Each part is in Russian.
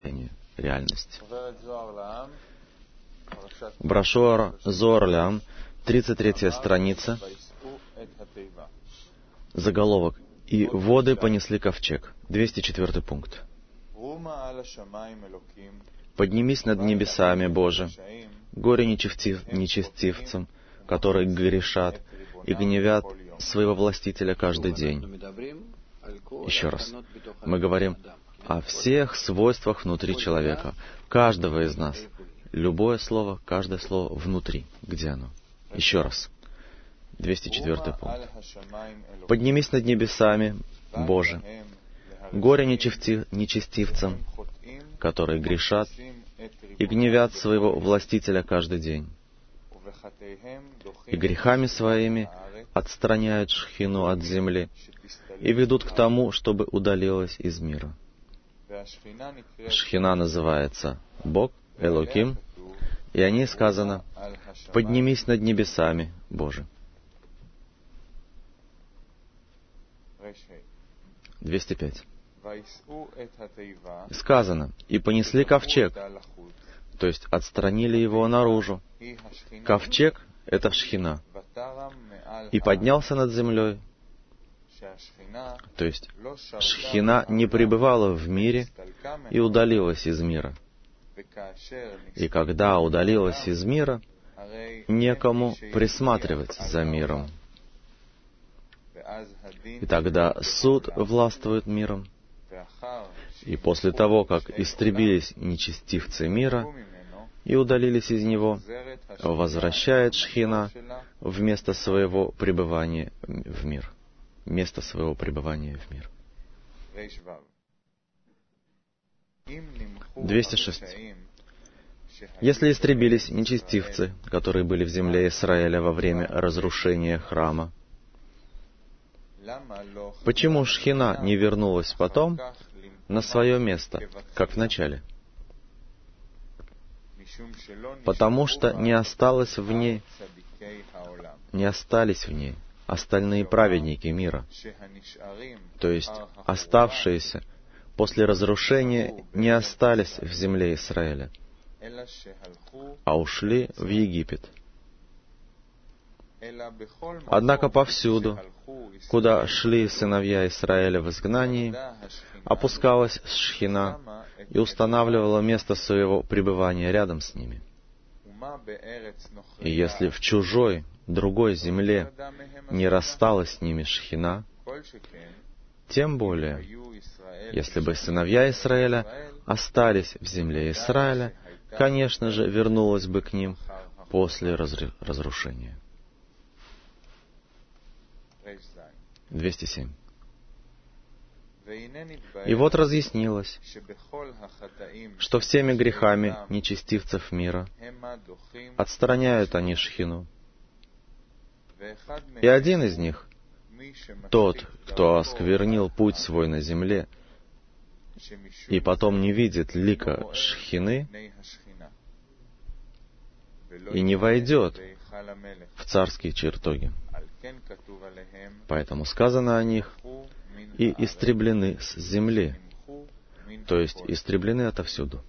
реальность. Брошюра Зоар Ле'ам, 33-я страница, заголовок «И воды понесли ковчег», 204 пункт. «Поднимись над небесами, Боже, горе нечестивцам, которые грешат и гневят своего властителя каждый день». Еще раз. Мы говорим о всех свойствах внутри человека, каждого из нас. Любое слово, каждое слово внутри. Где оно? Еще раз. 204 пункт. «Поднимись над небесами, Боже, горе нечестивцам, которые грешат и гневят своего властителя каждый день, и грехами своими отстраняют шхину от земли и ведут к тому, чтобы удалилась из мира». Шхина называется Бог, Элоким, и о ней сказано: «Поднимись над небесами, Боже». 205. Сказано: «И понесли ковчег», то есть отстранили его наружу. Ковчег — это Шхина. «И поднялся над землей», то есть Шхина не пребывала в мире и удалилась из мира. И когда удалилась из мира, некому присматривать за миром. И тогда суд властвует миром. И после того, как истребились нечестивцы мира и удалились из него, возвращает Шхина в место своего пребывания в мир. Место своего пребывания в мир. 206. Если истребились нечестивцы, которые были в земле Израиля во время разрушения храма, почему Шхина не вернулась потом на свое место, как в начале? Потому что не остались в ней остальные праведники мира, то есть оставшиеся после разрушения не остались в земле Израиля, а ушли в Египет. Однако повсюду, куда шли сыновья Израиля в изгнании, опускалась Шхина и устанавливала место своего пребывания рядом с ними. И если в чужой, другой земле не рассталась с ними Шхина, тем более, если бы сыновья Израиля остались в земле Израиля, конечно же, вернулась бы к ним после разрушения. 207. «И вот разъяснилось, что всеми грехами нечестивцев мира отстраняют они Шхину. И один из них, тот, кто осквернил путь свой на земле и потом не видит лика Шхины и не войдет в царские чертоги. Поэтому сказано о них: и истреблены с земли, то есть истреблены отовсюду».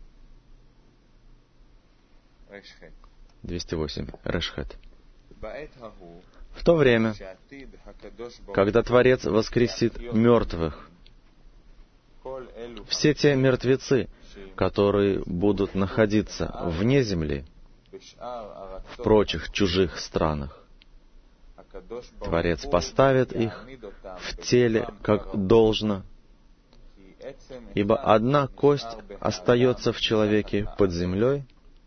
208. Решхет. «В то время, когда Творец воскресит мертвых, все те мертвецы, которые будут находиться вне земли, в прочих чужих странах, Творец поставит их в теле как должно, ибо одна кость остается в человеке под землей,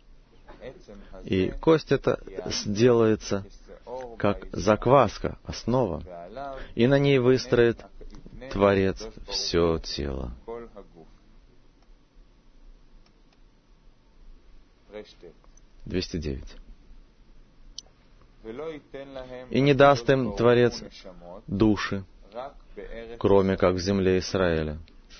и кость эта сделается как закваска, основа, и на ней выстроит Творец все тело». 209. «И не даст им Творец души, кроме как в земле Израиля.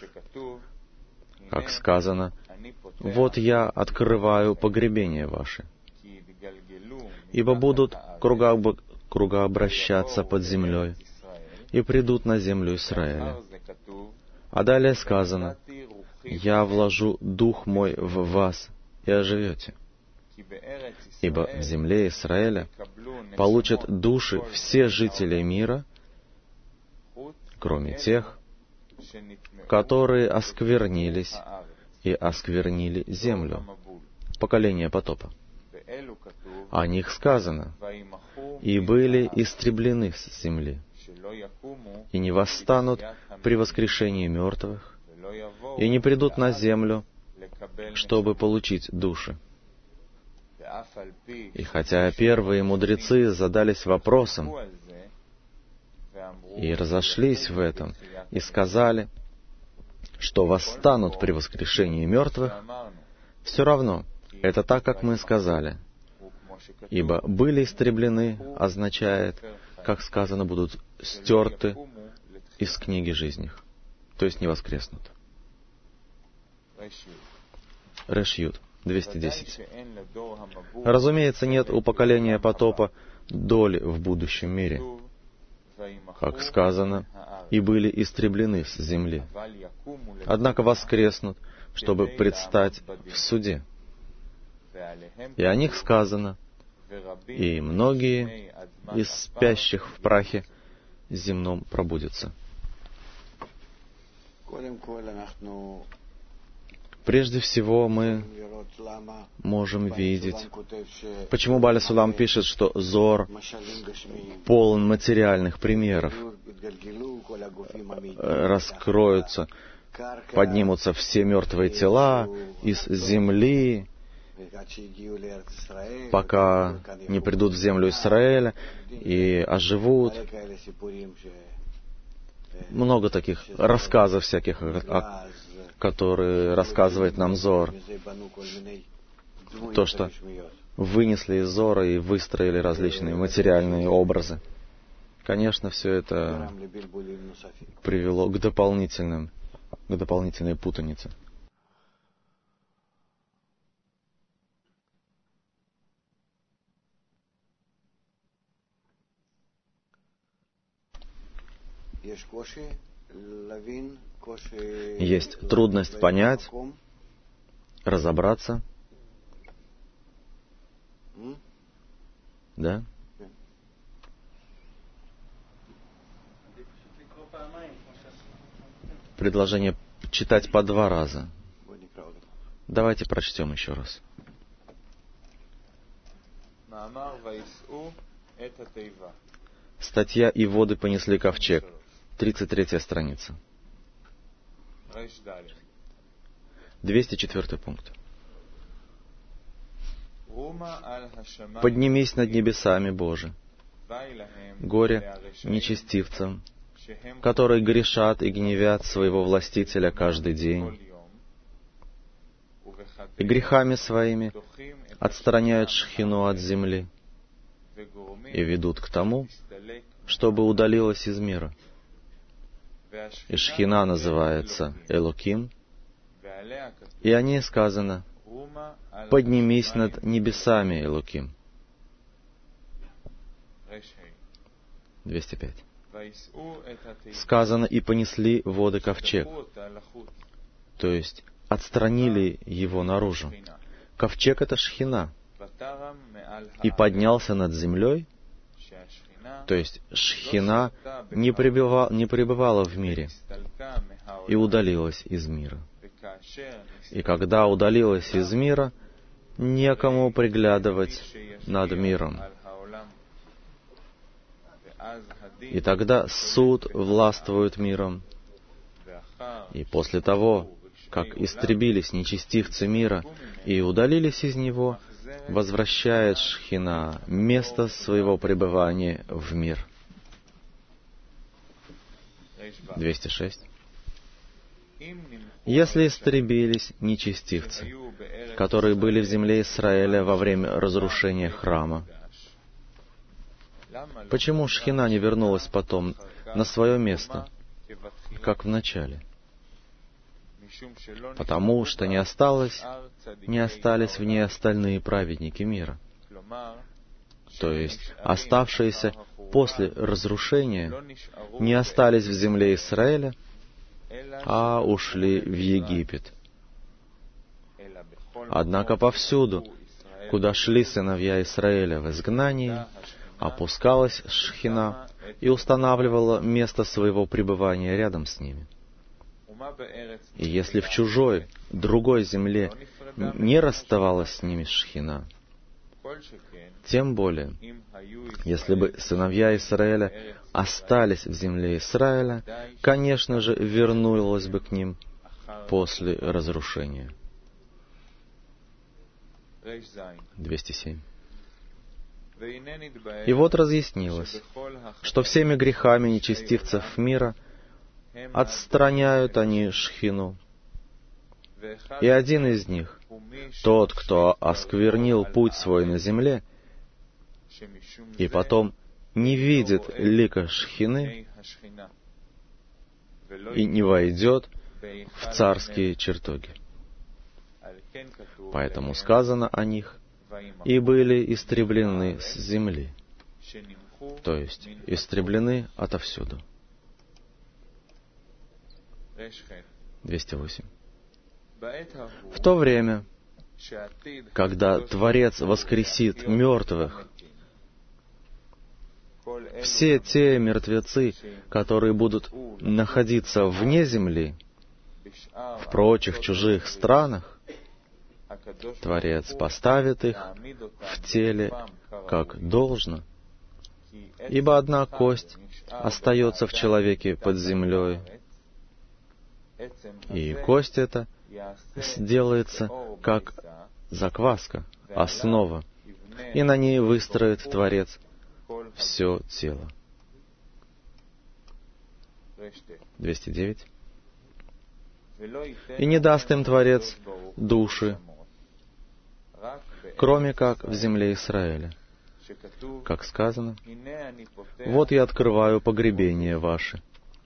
Как сказано: вот я открываю погребения ваши, ибо будут кругообращаться под землей и придут на землю Израиля. А далее сказано: я вложу Дух Мой в вас, и оживете. Ибо в земле Израиля получат души все жители мира, кроме тех, которые осквернились и осквернили землю, поколение потопа. О них сказано: «И были истреблены с земли, и не восстанут при воскрешении мертвых, и не придут на землю, чтобы получить души». И хотя первые мудрецы задались вопросом и разошлись в этом, и сказали, что восстанут при воскрешении мертвых, все равно это так, как мы сказали. Ибо «были истреблены» означает, как сказано, будут стерты из книги жизни, то есть не воскреснут. Реш Юд, 210. Разумеется, нет у поколения потопа доли в будущем мире. Как сказано, «и были истреблены с земли». Однако воскреснут, чтобы предстать в суде. И о них сказано: «И многие из спящих в прахе земном пробудятся». Прежде всего, мы можем видеть, почему Бааль Сулам пишет, что Зоар полон материальных примеров. Раскроются, поднимутся все мертвые тела из земли, пока не придут в землю Израиля и оживут. Много таких рассказов всяких, которые рассказывает нам Зоар. То, что вынесли из Зоара и выстроили различные материальные образы. Конечно, все это привело к дополнительной путанице. Есть трудность понять, разобраться. Да? Предложение читать по 2 раза. Давайте прочтем еще раз. Статья «И воды понесли ковчег». 33-я страница. 204 пункт. «Поднимись над небесами, Боже, горе нечестивцам, которые грешат и гневят своего властителя каждый день, и грехами своими отстраняют шхину от земли и ведут к тому, чтобы удалилась из мира. И шхина называется Элоким, и о ней сказано: поднимись над небесами, Элоким». 205. Сказано: и понесли воды ковчег, то есть отстранили его наружу. Ковчег — это шхина. И поднялся над землей, то есть шхина не пребывала в мире и удалилась из мира. И когда удалилась из мира, некому приглядывать над миром. И тогда суд властвует миром. И после того, как истребились нечестивцы мира и удалились из него, возвращает шхина место своего пребывания в мир. 206. Если истребились нечестивцы, которые были в земле Израиля во время разрушения храма, почему шхина не вернулась потом на свое место, как в начале? Потому что не остались в ней остальные праведники мира. То есть оставшиеся после разрушения не остались в земле Израиля, а ушли в Египет. Однако повсюду, куда шли сыновья Израиля в изгнании, опускалась Шхина и устанавливала место своего пребывания рядом с ними. И если в чужой, другой земле не расставалась с ними Шхина, тем более, если бы сыновья Израиля остались в земле Израиля, конечно же, вернулась бы к ним после разрушения. 207. И вот разъяснилось, что всеми грехами нечестивцев мира отстраняют они Шхину. И один из них, тот, кто осквернил путь свой на земле, и потом не видит лика Шхины и не войдет в царские чертоги. Поэтому сказано о них, и были истреблены с земли, то есть истреблены отовсюду. 208. В то время, когда Творец воскресит мертвых, все те мертвецы, которые будут находиться вне земли, в прочих чужих странах, Творец поставит их в теле как должно, ибо одна кость остается в человеке под землей, и кость эта сделается как закваска, основа, и на ней выстроит Творец все тело. 209. И не даст им Творец души, кроме как в земле Израиля. Как сказано, «Вот я открываю погребения ваши,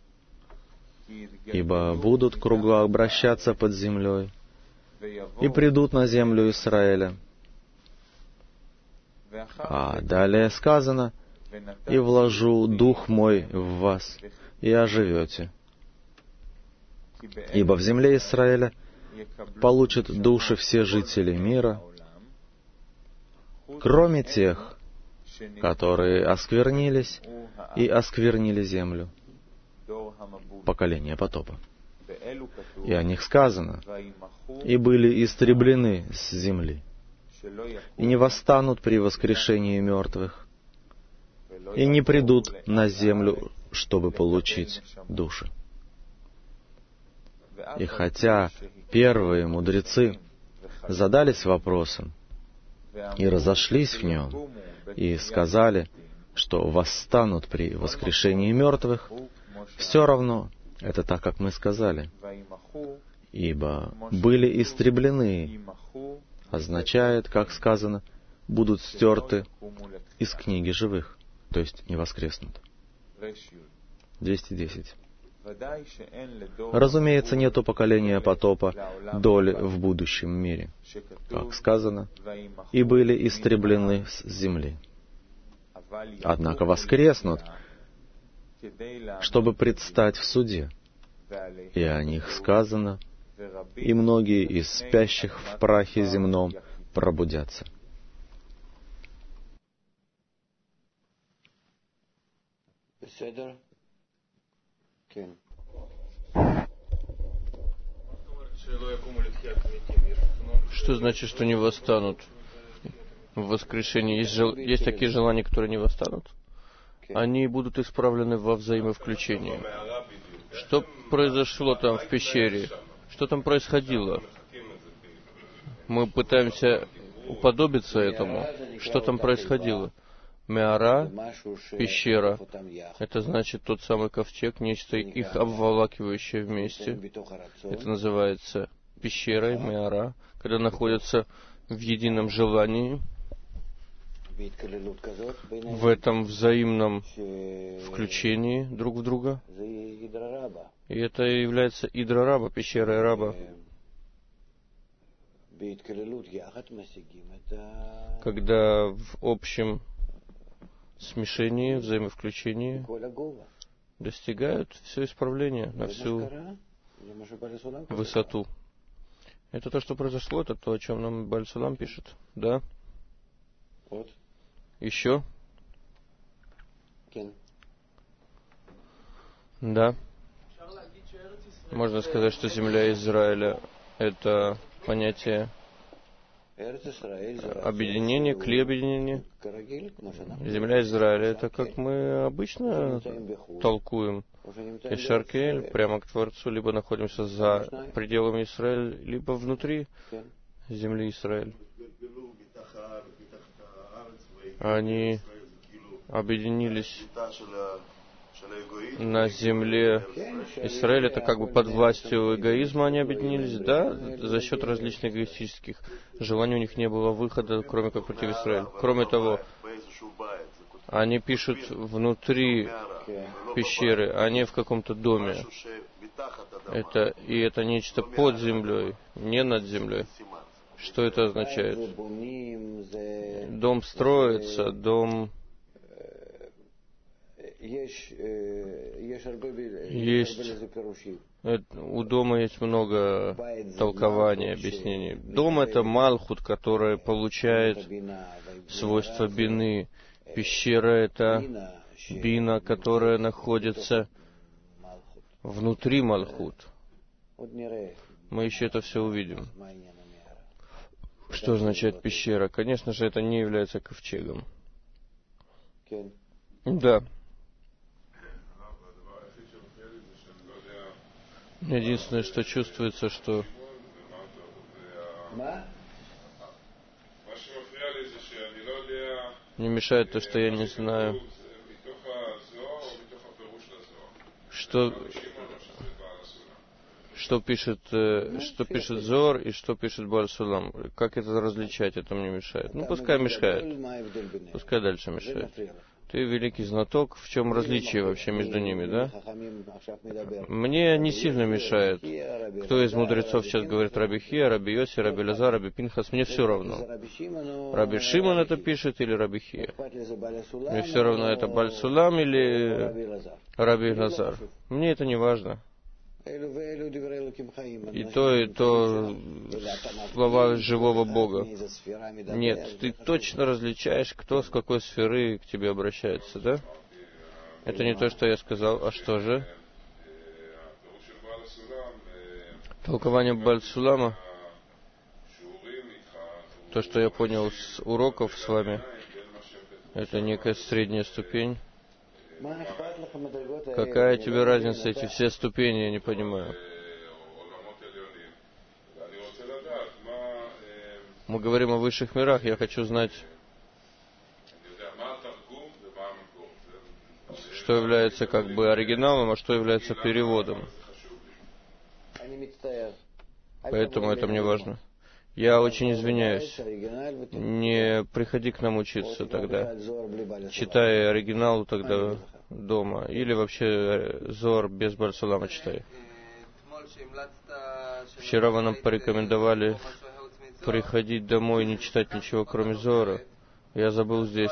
ибо будут кругообращаться под землей, и придут на землю Израиля». А далее сказано, «И вложу дух мой в вас, и оживете». Ибо в земле Израиля получат души все жители мира, кроме тех, которые осквернились и осквернили землю, поколение потопа. И о них сказано, и были истреблены с земли, и не восстанут при воскрешении мертвых, и не придут на землю, чтобы получить души. И хотя первые мудрецы задались вопросом и разошлись в нем, и сказали, что восстанут при воскрешении мертвых, все равно это так, как мы сказали, ибо были истреблены, означает, как сказано, будут стерты из книги живых, то есть не воскреснут. 210. Разумеется, нету поколения потопа доли в будущем мире, как сказано, и были истреблены с земли. Однако воскреснут, чтобы предстать в суде. И о них сказано, и многие из спящих в прахе земном пробудятся. Что значит, что не восстанут в воскрешении? Есть такие желания, которые не восстанут? Они будут исправлены во взаимовключении. Что произошло там в пещере? Что там происходило? Мы пытаемся уподобиться этому. Что там происходило? Меара, пещера, это значит тот самый ковчег, нечто их обволакивающее вместе. Это называется пещерой, Меара, когда находятся в едином желании, в этом взаимном включении друг в друга. И это является Идра Раба, пещера Раба. Когда в общем смешении, взаимовключении достигают все исправления на всю высоту. Это то, что произошло, это то, о чем нам Бааль Сулам пишет. Да? Еще? Да. Можно сказать, что земля Израиля — это понятие объединения, кли объединения. Земля Израиля — это как мы обычно толкуем. Ишаркель, прямо к Творцу, либо находимся за пределами Израиля, либо внутри земли Израиль. Они объединились на земле Израиля, это как бы под властью эгоизма они объединились, да, за счет различных эгоистических желаний у них не было выхода, кроме как против Израиля. Кроме того, они пишут внутри пещеры, а не в каком-то доме. Это нечто под землей, не над землей. Что это означает? Дом строится, дом... У дома есть много толкований, объяснений. Дом — это Малхут, который получает свойства бины. Пещера — это бина, которая находится внутри Малхут. Мы еще это все увидим. Что означает пещера? Конечно же, это не является ковчегом. Да. Единственное, что чувствуется, что не мешает то, что я не знаю, что пишет Зоар и что пишет Бааль Сулам. Как это различать, это мне мешает. Ну, пускай мешает. Пускай дальше мешает. Ты великий знаток, в чем различие вообще между ними, да? Мне не сильно мешает, кто из мудрецов сейчас говорит Раби Хия, Раби Йоси, Раби Лазар, Раби Пинхас, мне все равно. Раби Шимон это пишет или Раби Хия? Мне все равно, это Бааль Сулам или Раби Лазар. Мне это не важно. И то слова живого Бога. Нет, ты точно различаешь, кто с какой сферы к тебе обращается, да? Это не то, что я сказал. А что же? Толкование Бааль Сулама, то, что я понял с уроков с вами, это некая средняя ступень. Какая тебе разница, эти все ступени, я не понимаю. Мы говорим о высших мирах, я хочу знать, что является как бы оригиналом, а что является переводом. Поэтому это мне важно. Я очень извиняюсь. Не приходи к нам учиться тогда. Читай оригинал тогда дома. Или вообще Зоар без Бааль Сулама читай. Вчера вы нам порекомендовали приходить домой и не читать ничего, кроме Зоара. Я забыл здесь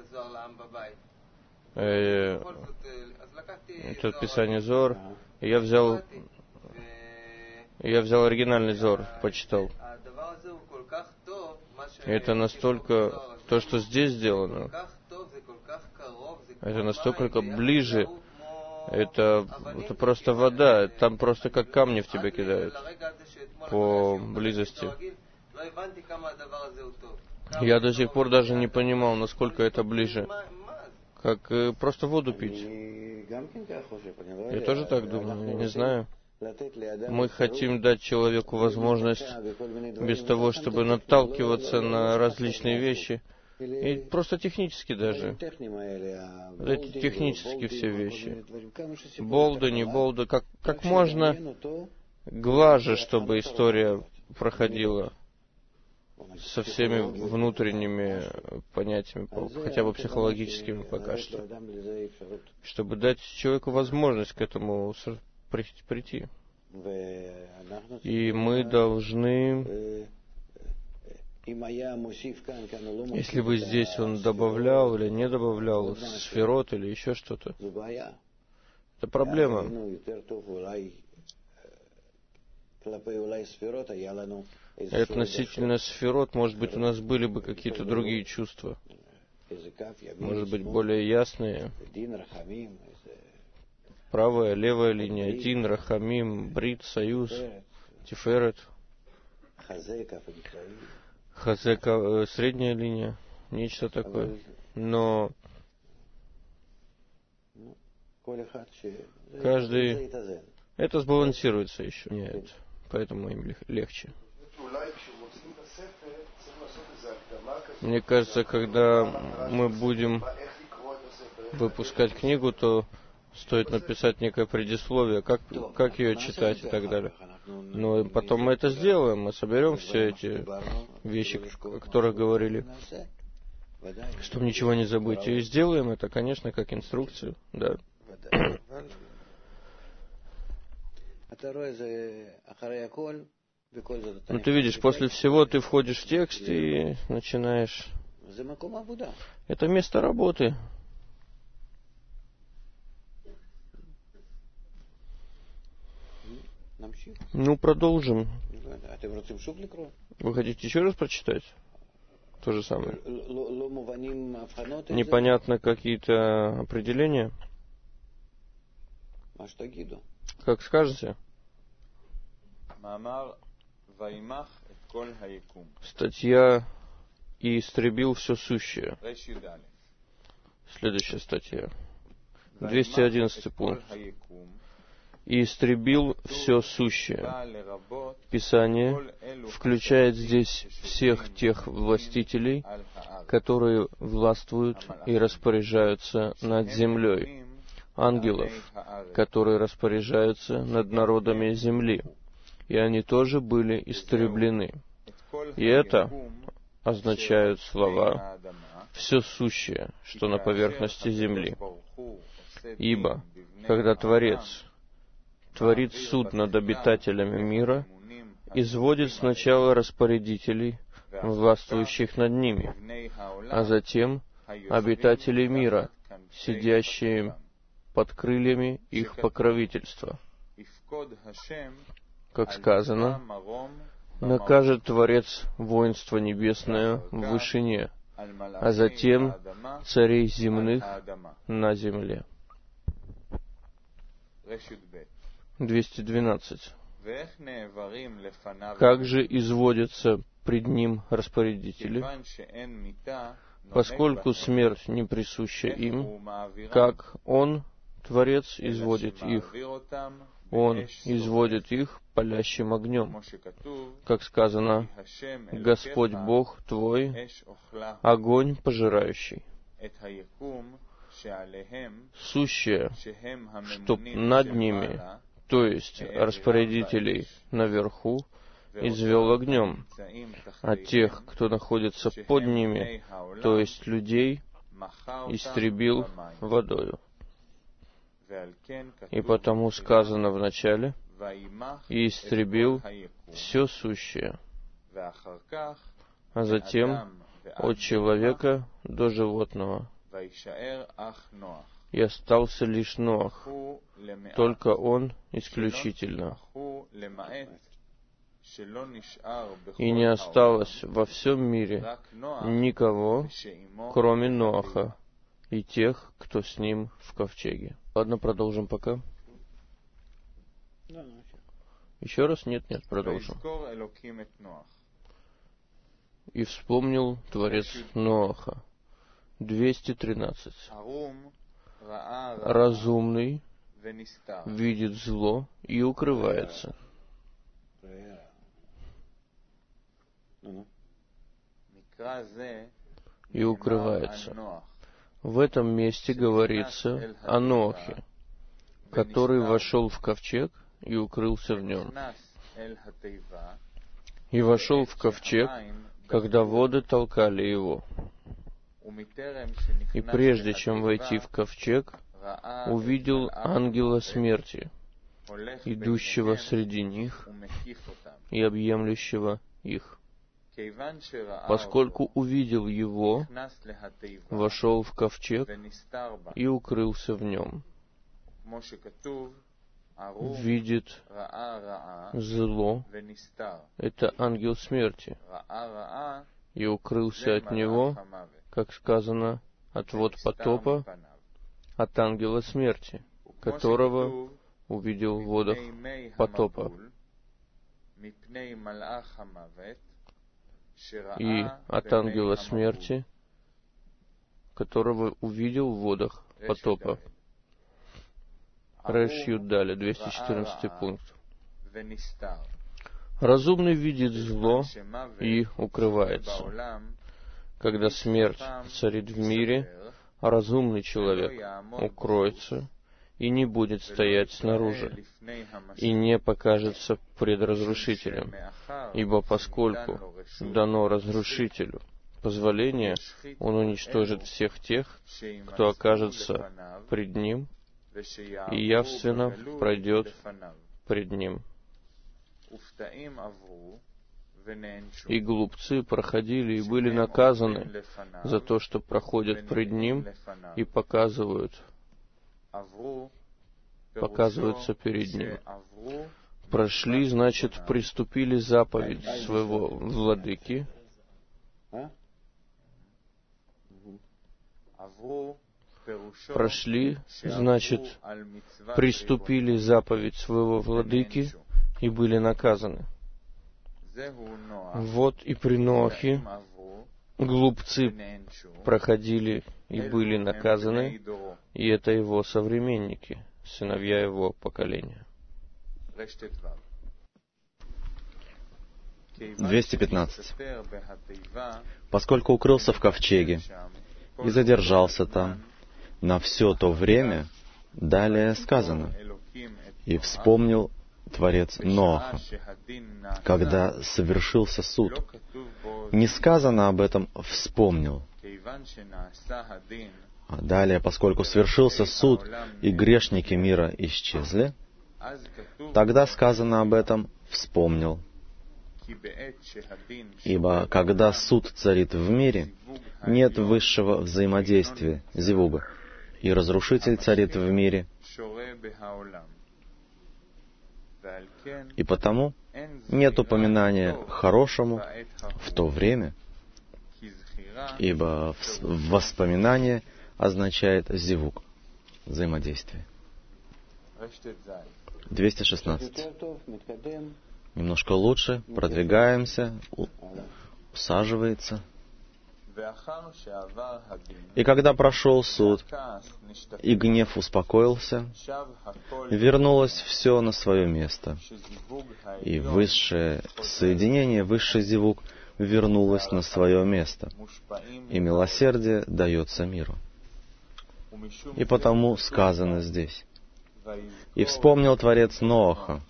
это писание Зоар. Я взял оригинальный Зоар, почитал. Это настолько, то, что здесь сделано, это настолько ближе, это просто вода, там просто как камни в тебя кидают по близости. Я до сих пор даже не понимал, насколько это ближе, как просто воду пить. Я тоже так думаю, я не знаю. Мы хотим дать человеку возможность, без того, чтобы наталкиваться на различные вещи, и просто технически даже. Эти технические все вещи. Болда, не болда, как можно глаже, чтобы история проходила со всеми внутренними понятиями, хотя бы психологическими пока что, чтобы дать человеку возможность к этому прийти. И мы должны, если бы здесь он добавлял или не добавлял сферот или еще что-то, это проблема. Относительно сферот, может быть, у нас были бы какие-то другие чувства. Может быть, более ясные. Правая, левая линия, Дин, Рахамим, Брит, Союз, Тиферет. Хазека, средняя линия, нечто такое. Но каждый... Это сбалансируется еще. Нет, поэтому им легче. Мне кажется, когда мы будем выпускать книгу, то стоит написать некое предисловие, как ее читать и так далее. Но потом мы это сделаем, мы соберем все эти вещи, о которых говорили, чтобы ничего не забыть. И сделаем это, конечно, как инструкцию, да. Ну, ты видишь, после всего ты входишь в текст и начинаешь... Это место работы. Ну, продолжим. Вы хотите еще раз прочитать? То же самое. Непонятно какие-то определения? Как скажете? Статья «И истребил все сущее». Следующая статья. 211 пункт. «И истребил все сущее». Писание включает здесь всех тех властителей, которые властвуют и распоряжаются над землей, ангелов, которые распоряжаются над народами земли, и они тоже были истреблены. И это означают слова «все сущее, что на поверхности земли». Ибо, когда Творец творит суд над обитателями мира, изводит сначала распорядителей, властвующих над ними, а затем обитателей мира, сидящие под крыльями их покровительства. Как сказано, накажет Творец воинство небесное в вышине, а затем царей земных на земле. 212. Как же изводятся пред ним распорядители, поскольку смерть не присуща им, как Он, Творец, изводит их? Он изводит их палящим огнем. Как сказано, Господь Бог твой, огонь пожирающий. Сущее, чтоб над ними, то есть распорядителей наверху, извел огнем, а тех, кто находится под ними, то есть людей, истребил водою. И потому сказано в начале, и истребил все сущее, а затем от человека до животного. И остался лишь Ноах, только он исключительно. И не осталось во всем мире никого, кроме Ноаха и тех, кто с ним в ковчеге. Ладно, продолжим пока. Еще раз? Нет, продолжим. И вспомнил Творец Ноаха. 213. Разумный видит зло и укрывается. И укрывается. В этом месте говорится о Ноахе, который вошел в ковчег и укрылся в нем. И вошел в ковчег, когда воды толкали его. И прежде чем войти в ковчег, увидел ангела смерти, идущего среди них и объемлющего их. Поскольку увидел его, вошел в ковчег и укрылся в нем. видит зло, это ангел смерти, и укрылся от него, как сказано, от вод потопа, от ангела смерти, которого увидел в водах потопа. И от ангела смерти, которого увидел в водах потопа. Реш Юддаля, 214 пункт. Разумный видит зло и укрывается. Когда смерть царит в мире, разумный человек укроется и не будет стоять снаружи, и не покажется пред разрушителем, ибо поскольку дано разрушителю позволение, он уничтожит всех тех, кто окажется пред ним, и явственно пройдет пред ним. И глупцы проходили и были наказаны за то, что проходят пред ним и показываются перед ним. Прошли, значит, приступили заповедь своего владыки. Прошли, значит, приступили заповедь своего владыки и были наказаны. Вот и при Ноахе глупцы проходили и были наказаны, и это его современники, сыновья его поколения. 215. Поскольку укрылся в ковчеге и задержался там на все то время, далее сказано, и вспомнил Творец Ноаха, когда совершился суд. Не сказано об этом «вспомнил». А далее, поскольку свершился суд, и грешники мира исчезли, тогда сказано об этом «вспомнил». Ибо когда суд царит в мире, нет высшего взаимодействия, зивуга, и разрушитель царит в мире, и потому нет упоминания хорошему в то время, ибо воспоминание означает зивуг, взаимодействие. 216. Немножко лучше, продвигаемся, усаживается. И когда прошел суд, и гнев успокоился, вернулось все на свое место, и высшее соединение, высший зивуг, вернулось на свое место, и милосердие дается миру. И потому сказано здесь, «И вспомнил Творец Ноаха»,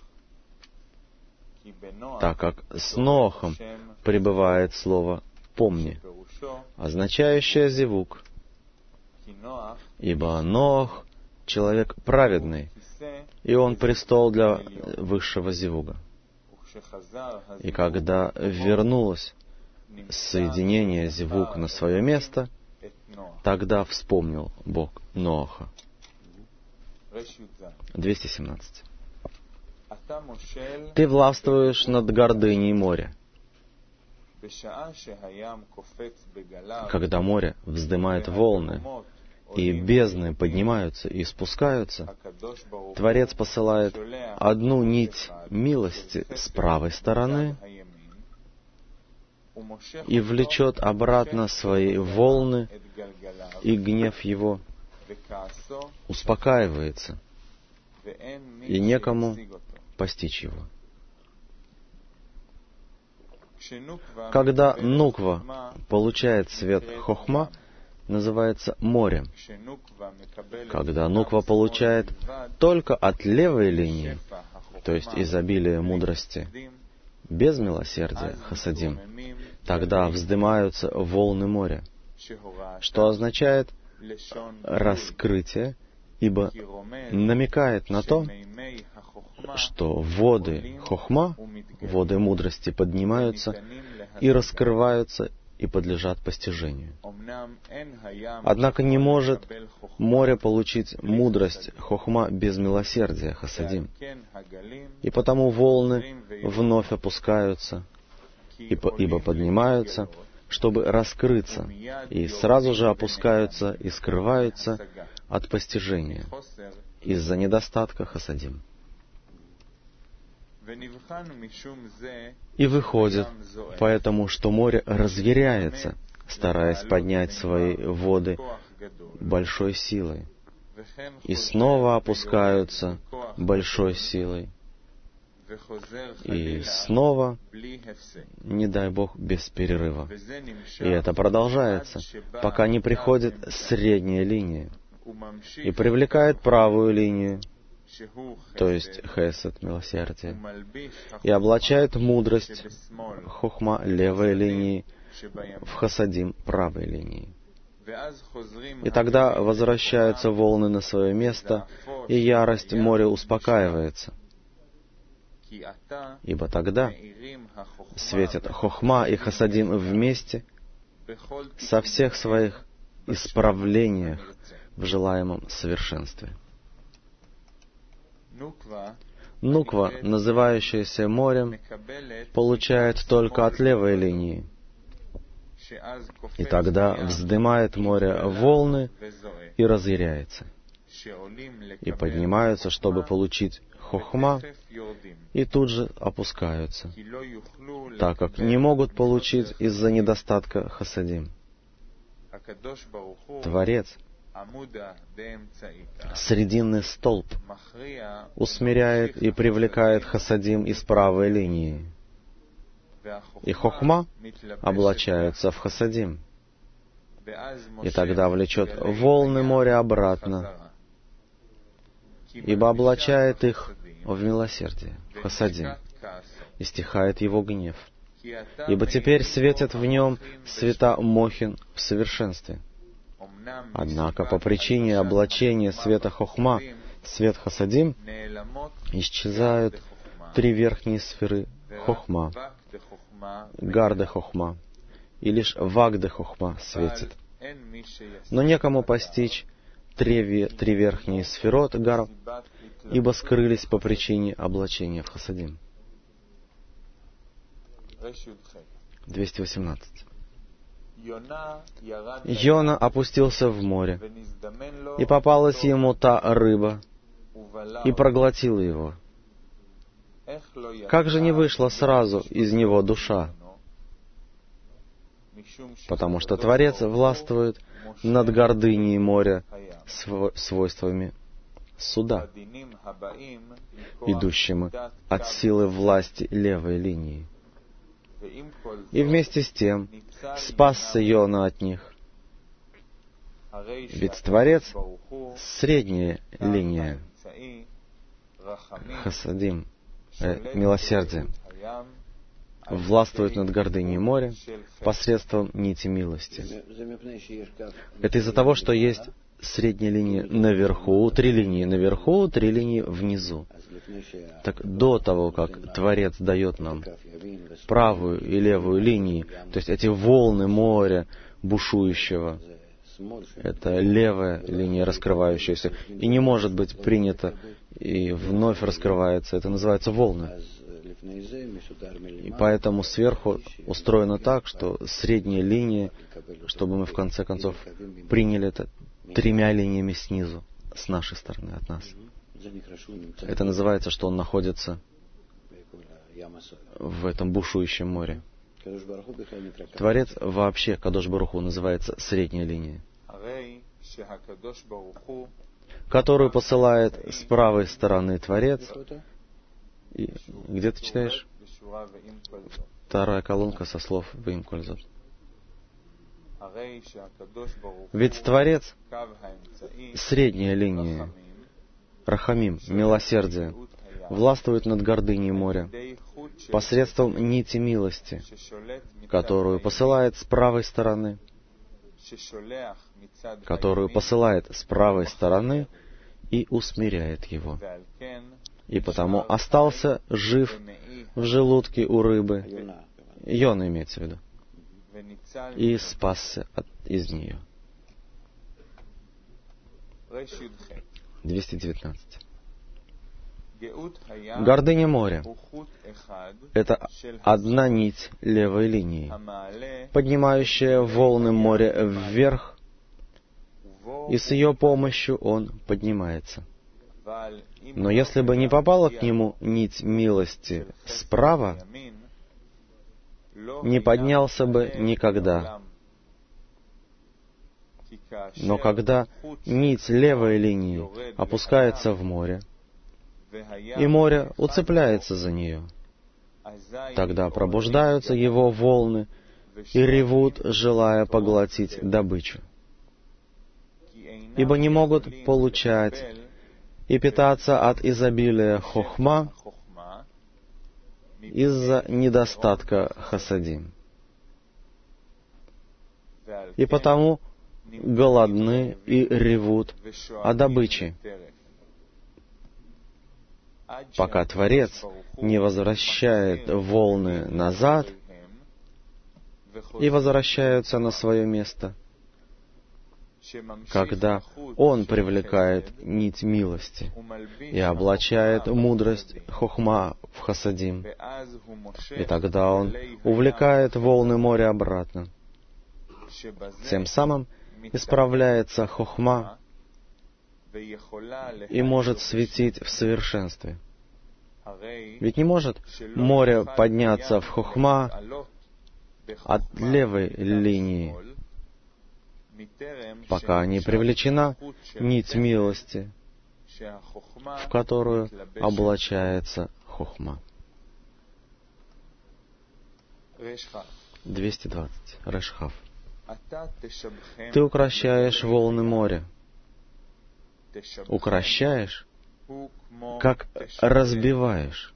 так как с Ноахом пребывает слово «помни», означающее зивуг. Ибо Ноах — человек праведный, и он престол для высшего зивуга. И когда вернулось соединение зивуг на свое место, тогда вспомнил Бог Ноаха. 217. Ты властвуешь над гордыней моря. Когда море вздымает волны, и бездны поднимаются и спускаются, Творец посылает одну нить милости с правой стороны и влечет обратно свои волны, и гнев его успокаивается, и некому постичь его. Когда нуква получает свет хохма, называется морем. Когда нуква получает только от левой линии, то есть изобилие мудрости, без милосердия, хасадим, тогда вздымаются волны моря, что означает раскрытие, ибо намекает на то, что воды хохма, воды мудрости поднимаются и раскрываются и подлежат постижению. Однако не может море получить мудрость хохма без милосердия, хасадим. И потому волны вновь опускаются, ибо поднимаются, чтобы раскрыться, и сразу же опускаются и скрываются от постижения из-за недостатка хасадим. И выходит, поэтому, что море разъяряется, стараясь поднять свои воды большой силой, и снова опускаются большой силой, и снова, не дай Бог, без перерыва. И это продолжается, пока не приходит средняя линия и привлекает правую линию, то есть хесед, милосердие, и облачает мудрость хохма левой линии в хасадим правой линии. И тогда возвращаются волны на свое место, и ярость моря успокаивается. Ибо тогда светят хохма и хасадим вместе со всех своих исправлениях в желаемом совершенстве. Нуква, называющаяся морем, получает только от левой линии, и тогда вздымает море волны и разъяряется, и поднимаются, чтобы получить хохма, и тут же опускаются, так как не могут получить из-за недостатка хасадим. Творец, срединный столб, усмиряет и привлекает хасадим из правой линии, и хохма облачаются в хасадим, и тогда влечет волны моря обратно, ибо облачает их в милосердие, в хасадим, и стихает его гнев, ибо теперь светят в нем света Мохин в совершенстве. Однако по причине облачения света хохма, свет хасадим, исчезают три верхние сферы хохма, гарде хохма, и лишь вагде хохма светит. Но некому постичь три верхние сферот гар, ибо скрылись по причине облачения в хасадим. 218. Йона опустился в море, и попалась ему та рыба, и проглотила его. Как же не вышла сразу из него душа? Потому что Творец властвует над гордыней моря свойствами суда, идущими от силы власти левой линии. И вместе с тем спасся Йона от них. Ведь Творец — средняя линия, хасадим, милосердие, властвует над гордыней моря посредством нити милости. Это из-за того, что есть средняя линия наверху, три линии наверху, три линии внизу. Так до того, как Творец дает нам правую и левую линии, то есть эти волны моря бушующего, это левая линия раскрывающаяся, и не может быть принята и вновь раскрывается, это называется волны. И поэтому сверху устроено так, что средняя линия, чтобы мы в конце концов приняли это тремя линиями снизу, с нашей стороны, от нас. Это называется, что он находится в этом бушующем море. Творец вообще, Кадош Барух Ху, называется средняя линия, которую посылает с правой стороны Творец. И где ты читаешь? Вторая колонка со слов «Ваим Кользот». Ведь Творец — средняя линия, рахамим, милосердие, властвует над гордыней моря посредством нити милости, которую посылает с правой стороны, и усмиряет его. И потому остался жив в желудке у рыбы. Йона имеется в виду. и спасся из нее. 219. Гордыня моря — это одна нить левой линии, поднимающая волны моря вверх, и с ее помощью он поднимается. Но если бы не попала к нему нить милости справа, не поднялся бы никогда. Но когда нить левой линии опускается в море, и море уцепляется за нее, тогда пробуждаются его волны и ревут, желая поглотить добычу. Ибо не могут получать и питаться от изобилия хохма из-за недостатка хасадим. И потому голодны и ревут о добыче, пока Творец не возвращает волны назад и возвращаются на свое место, когда Он привлекает нить милости и облачает мудрость хохма в хасадим, и тогда Он увлекает волны моря обратно. Тем самым исправляется хохма и может светить в совершенстве. Ведь не может море подняться в хохма от левой линии, пока не привлечена нить милости, в которую облачается хохма. 220. Решхав. Ты укрощаешь волны моря. Укрощаешь, как разбиваешь,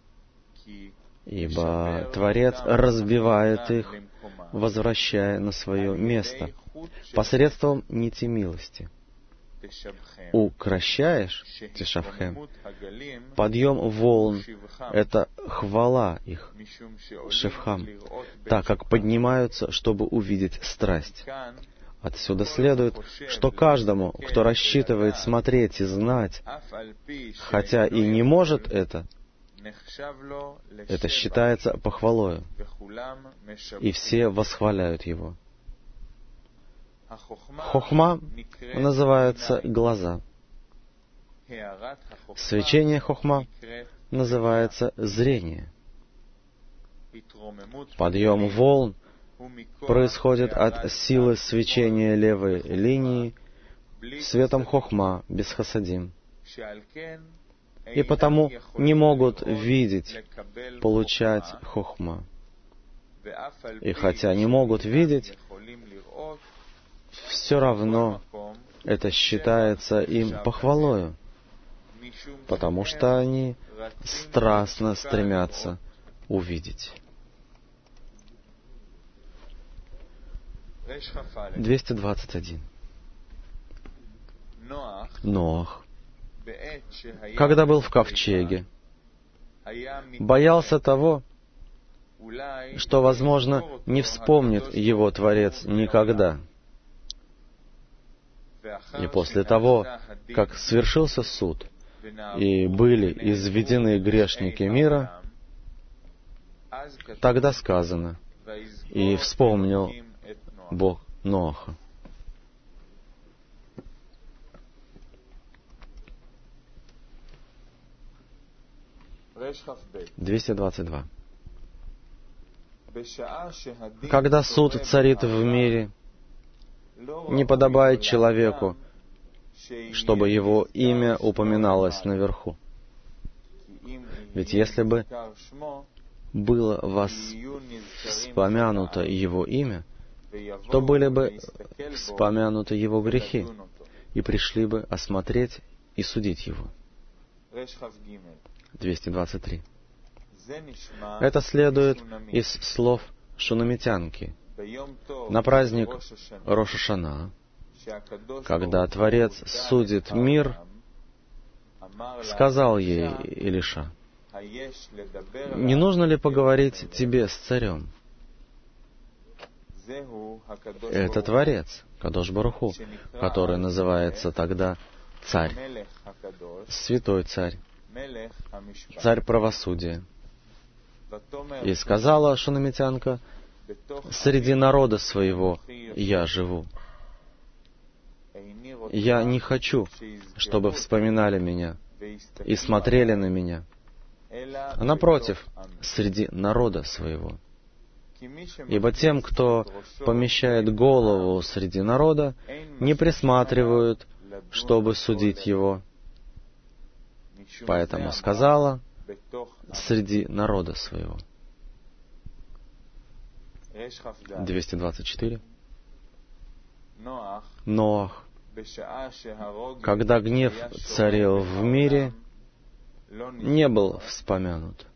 ибо Творец разбивает их, возвращая на свое место, посредством нити милости. Укрощаешь, тишавхем, подъем волн — это хвала их, шевхам, так как поднимаются, чтобы увидеть страсть. Отсюда следует, что каждому, кто рассчитывает смотреть и знать, хотя и не может это считается похвалою, и все восхваляют его. Хохма называется глаза. Свечение хохма называется зрение. Подъем волн происходит от силы свечения левой линии светом хохма без хасадим. И потому не могут видеть, получать хохма. И хотя не могут видеть, все равно это считается им похвалою, потому что они страстно стремятся увидеть. 221. Ноах, когда был в ковчеге, боялся того, что, возможно, не вспомнит его Творец никогда. И после того, как свершился суд, и были изведены грешники мира, тогда сказано: «И вспомнил Бог Ноаха». — 222. Когда суд царит в мире, не подобает человеку, чтобы его имя упоминалось наверху. Ведь если бы было вспомянуто его имя, то были бы вспомянуты его грехи, и пришли бы осмотреть и судить его. 223. Это следует из слов шунамитянки. На праздник Рош ха-Шана, когда Творец судит мир, сказал ей Илиша: «Не нужно ли поговорить тебе с царем?» Это Творец, Кадош Барух Ху, который называется тогда Царь, Святой Царь, Царь правосудия. И сказала шунамитянка: «Среди народа своего я живу. Я не хочу, чтобы вспоминали меня и смотрели на меня, а напротив, среди народа своего. Ибо тем, кто помещает голову среди народа, не присматривают, чтобы судить его. Поэтому сказала: среди народа своего». 224. Ноах, когда гнев царил в мире, не был вспомянут.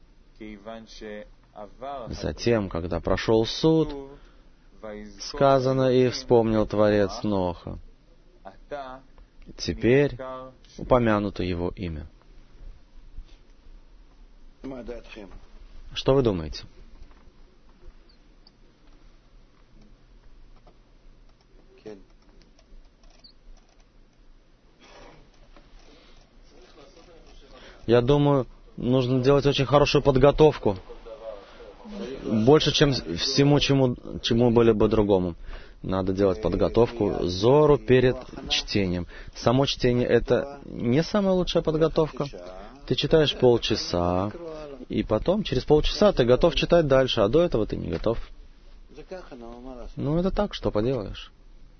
Затем, когда прошел суд, сказано: и вспомнил Творец Ноаха. Теперь упомянуто его имя. Что вы думаете? Я думаю, нужно делать очень хорошую подготовку. Больше, чем всему, чему были бы другому. Надо делать подготовку зору перед чтением. Само чтение — это не самая лучшая подготовка. Ты читаешь полчаса, и потом, через полчаса, ты готов читать дальше, а до этого ты не готов. Ну, это так, что поделаешь.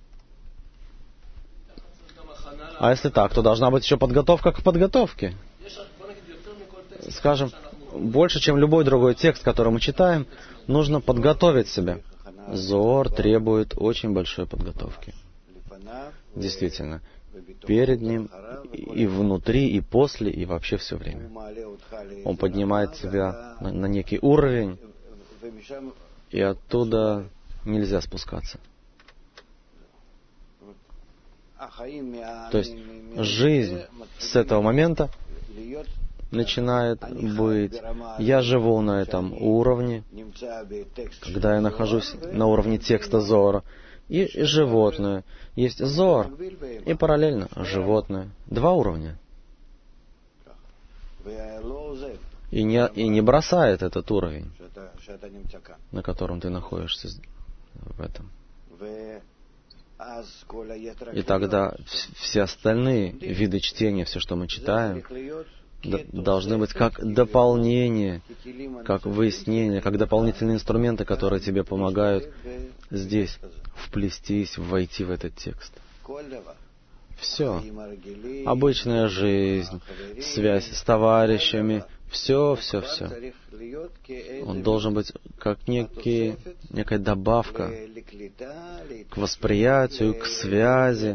А если так, то должна быть еще подготовка к подготовке. Скажем, больше, чем любой другой текст, который мы читаем, нужно подготовить себя. Зоар требует очень большой подготовки. Действительно. Перед ним, и внутри, и после, и вообще все время. Он поднимает тебя на некий уровень, и оттуда нельзя спускаться. То есть жизнь с этого момента начинает быть. Я живу на этом уровне, когда я нахожусь на уровне текста Зоара, и животное. Есть Зоар, и параллельно животное. Два уровня. И не бросает этот уровень, на котором ты находишься в этом. И тогда все остальные виды чтения, все, что мы читаем, должны быть как дополнение, как выяснение, как дополнительные инструменты, которые тебе помогают здесь вплестись, войти в этот текст. Все. Обычная жизнь, связь с товарищами, все. Он должен быть как некая добавка к восприятию, к связи,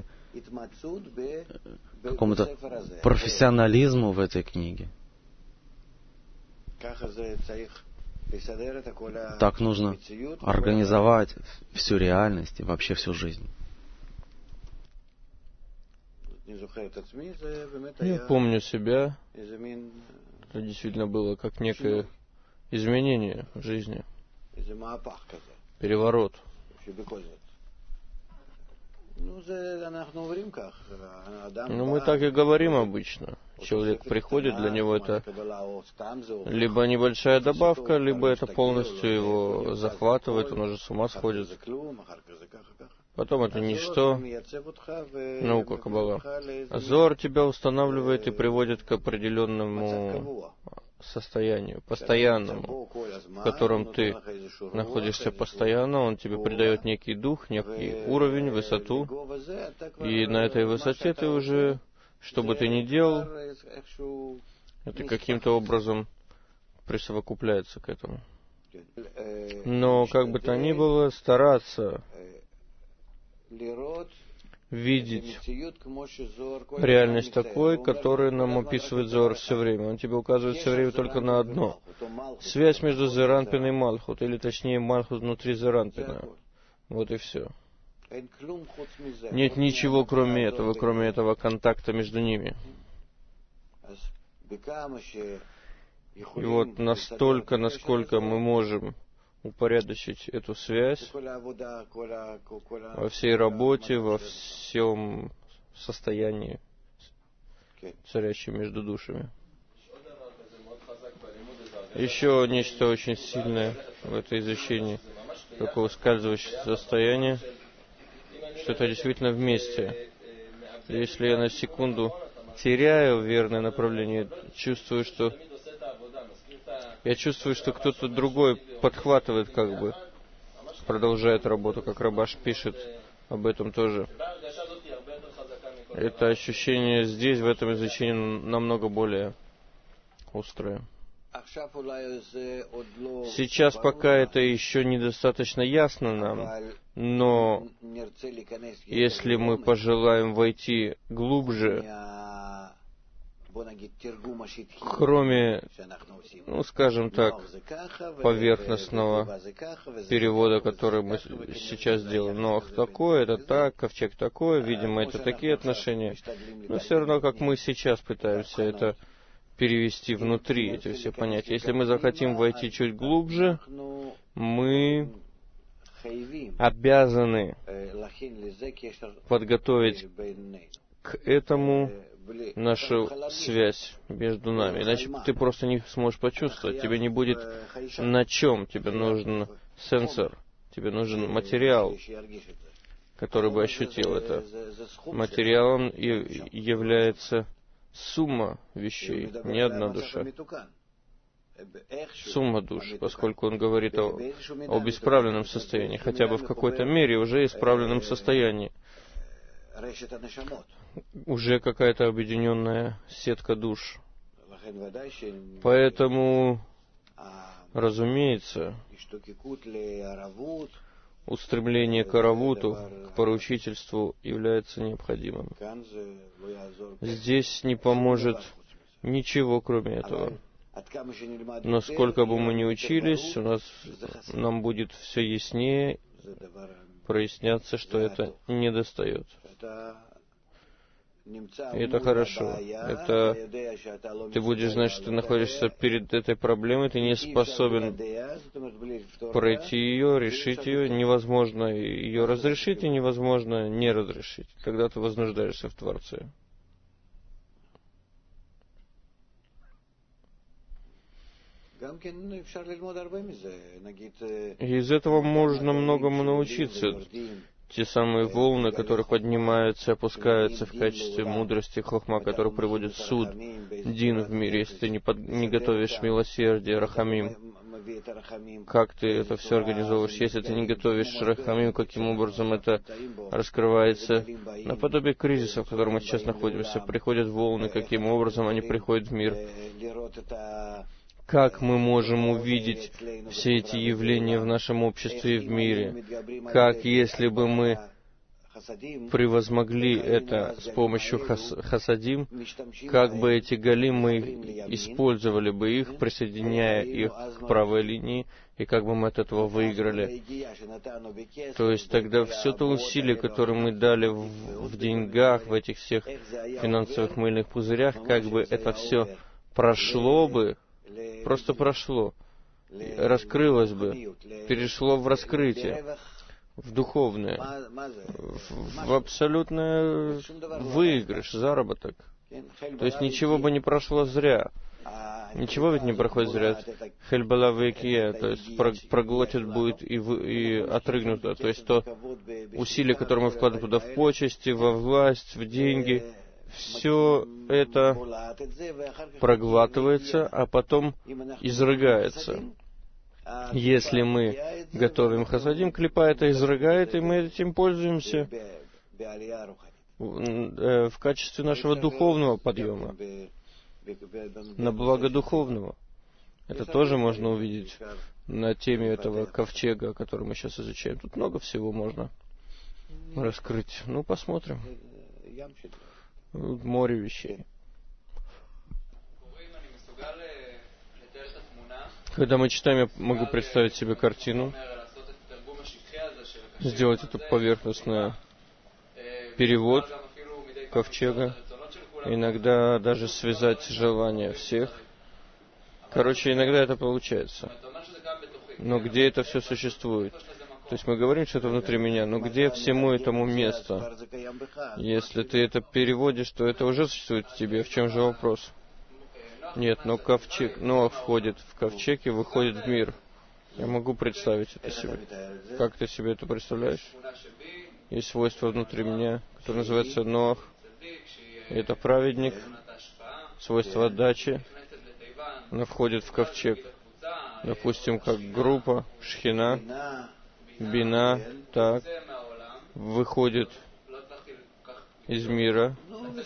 к какому-то профессионализму в этой книге. Так нужно организовать всю реальность и вообще всю жизнь. Я помню себя. Это действительно было как некое изменение в жизни. Переворот. Ну, мы так и говорим обычно. Человек приходит, для него это либо небольшая добавка, либо это полностью его захватывает, он уже с ума сходит. Потом это ничто, наука Каббала. Зоар тебя устанавливает и приводит к определенному состоянию, постоянному, в котором ты находишься постоянно, он тебе придает некий дух, некий уровень, высоту, и на этой высоте ты уже, что бы ты ни делал, это каким-то образом присовокупляется к этому. Но, как бы то ни было, стараться видеть реальность такой, которую нам описывает Зоар все время. Он тебе указывает все время только на одно. Связь между Зеранпин и Малхут, или точнее Малхут внутри Зеранпина. Вот и все. Нет ничего кроме этого контакта между ними. И вот настолько, насколько мы можем упорядочить эту связь во всей работе, во всем состоянии, царящем между душами. Еще нечто очень сильное в это изучении, такое ускальзывающее состояние, что это действительно вместе. Если я на секунду теряю верное направление, я чувствую, что кто-то другой подхватывает, как бы, продолжает работу, как Рабаш пишет об этом тоже. Это ощущение здесь, в этом изучении, намного более острое. Сейчас пока это еще недостаточно ясно нам, но если мы пожелаем войти глубже, кроме, скажем так, поверхностного перевода, который мы сейчас делаем. Нох такое, это так, ковчег такое, видимо, это такие отношения. Но все равно, как мы сейчас пытаемся это перевести внутри, эти все понятия. Если мы захотим войти чуть глубже, мы обязаны подготовить к этому нашу связь между нами. Иначе ты просто не сможешь почувствовать. Тебе не будет на чем. Тебе нужен сенсор. Тебе нужен материал, который бы ощутил это. Материалом и является сумма вещей, не одна душа. Сумма душ, поскольку он говорит о бесправленном состоянии, хотя бы в какой-то мере уже исправленном состоянии. Уже какая-то объединенная сетка душ. Поэтому, разумеется, устремление к аравуту, к поручительству является необходимым. Здесь не поможет ничего, кроме этого. Но сколько бы мы ни учились, нам будет все яснее проясняться, что это недостает. И это хорошо. Ты будешь знать, что ты находишься перед этой проблемой, ты не способен пройти ее, решить ее. Невозможно ее разрешить, и невозможно не разрешить, когда ты вознуждаешься в Творце. И из этого можно многому научиться. Те самые волны, которые поднимаются и опускаются в качестве мудрости, хохма, который приводит суд, дин в мире, если ты не готовишь милосердие, рахамим. Как ты это все организовываешь? Если ты не готовишь рахамим, каким образом это раскрывается? Наподобие кризисов, в котором мы сейчас находимся, приходят волны, каким образом они приходят в мир. Как мы можем увидеть все эти явления в нашем обществе и в мире? Как, если бы мы превозмогли это с помощью хасадим, как бы эти галим мы использовали бы их, присоединяя их к правой линии, и как бы мы от этого выиграли? То есть тогда все то усилие, которое мы дали в деньгах, в этих всех финансовых мыльных пузырях, как бы это все прошло бы, просто прошло, раскрылось бы, перешло в раскрытие, в духовное, в абсолютный выигрыш, заработок. То есть ничего бы не прошло зря. Ничего ведь не проходит зря. Хельбала векия, то есть проглотит будет и отрыгнуто. То есть то усилие, которое мы вкладываем туда в почести, во власть, в деньги, все это проглатывается, а потом изрыгается. Если мы готовим хасадим, клипа это изрыгает, и мы этим пользуемся в качестве нашего духовного подъема, на благо духовного. Это тоже можно увидеть на теме этого ковчега, который мы сейчас изучаем. Тут много всего можно раскрыть. Ну, посмотрим. Море вещей. Когда мы читаем, я могу представить себе картину, сделать это поверхностный перевод ковчега, иногда даже связать желания всех. Короче, иногда это получается. Но где это все существует? То есть мы говорим, что это внутри меня, но где всему этому место? Если ты это переводишь, то это уже существует в тебе. В чем же вопрос? Нет, но ковчег, Ноах входит в ковчег и выходит в мир. Я могу представить это себе. Как ты себе это представляешь? Есть свойство внутри меня, которое называется Ноах. Это праведник, свойство отдачи. Она входит в ковчег. Допустим, как группа, шхина, бина, так, выходит из мира,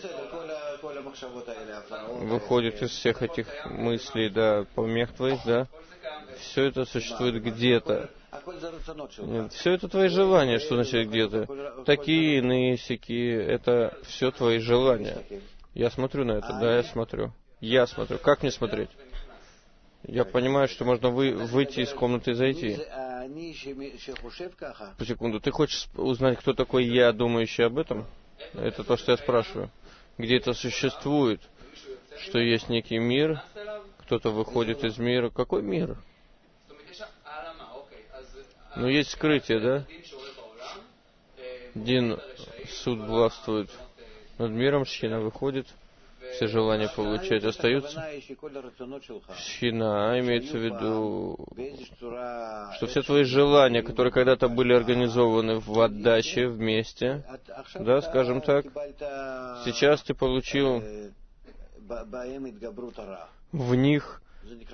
выходит из всех этих мыслей, да, помех твоих, да. Все это существует где-то. Все это твои желания, что значит где-то. Такие, иные, сякие, это все твои желания. Я смотрю на это, да, я смотрю. Я смотрю. Как мне смотреть? Я понимаю, что можно выйти из комнаты и зайти. По секунду. Ты хочешь узнать, кто такой я, думающий об этом? Это то, что я спрашиваю. Где это существует? Что есть некий мир, кто-то выходит из мира. Какой мир? Ну, есть скрытие, да? Дин, суд властвует над миром, шхина выходит, все желания получать остаются. Шхина имеется в виду, что все твои желания, которые когда-то были организованы в отдаче вместе, да, скажем так, сейчас ты получил в них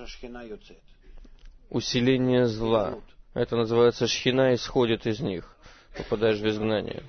усиление зла. Это называется шхина исходит из них. Попадаешь в изгнание.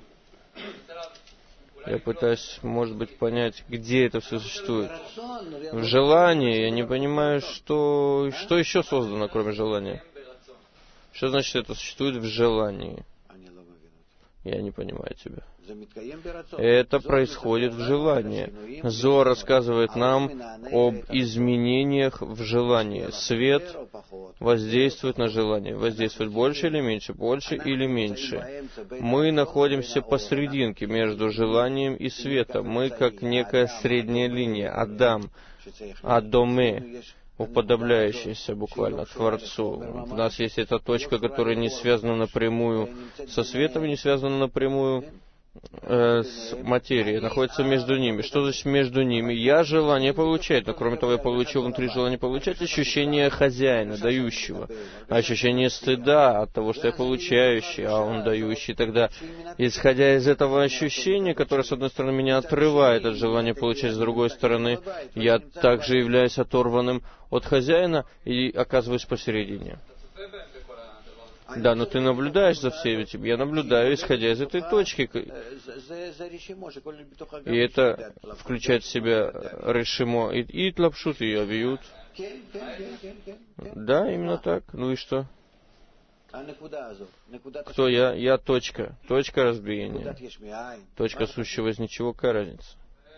Я пытаюсь, может быть, понять, где это все существует. В желании. Я не понимаю, что еще создано, кроме желания. Что значит это существует в желании? Я не понимаю тебя. Это происходит в желании. Зоар рассказывает нам об изменениях в желании. Свет воздействует на желание. Воздействует больше или меньше, больше или меньше. Мы находимся посрединке между желанием и светом. Мы как некая средняя линия. Адам, Адоме, уподобляющийся буквально Творцу. У нас есть эта точка, которая не связана напрямую со светом, не связана напрямую с материей, находится между ними. Что значит между ними? Я желание получать, но кроме того, я получил внутри желание получать ощущение хозяина, дающего, ощущение стыда от того, что я получающий, а он дающий. Тогда, исходя из этого ощущения, которое, с одной стороны, меня отрывает от желания получать, с другой стороны, я также являюсь оторванным от хозяина и оказываюсь посередине. Да, но ты наблюдаешь за всем этим. Я наблюдаю, исходя из этой точки. И это включает в себя решимо и тлапшут, и авиют. Да, именно так. Ну и что? Кто я? Я точка. Точка разбиения. Точка сущего из ничего. Какая разница?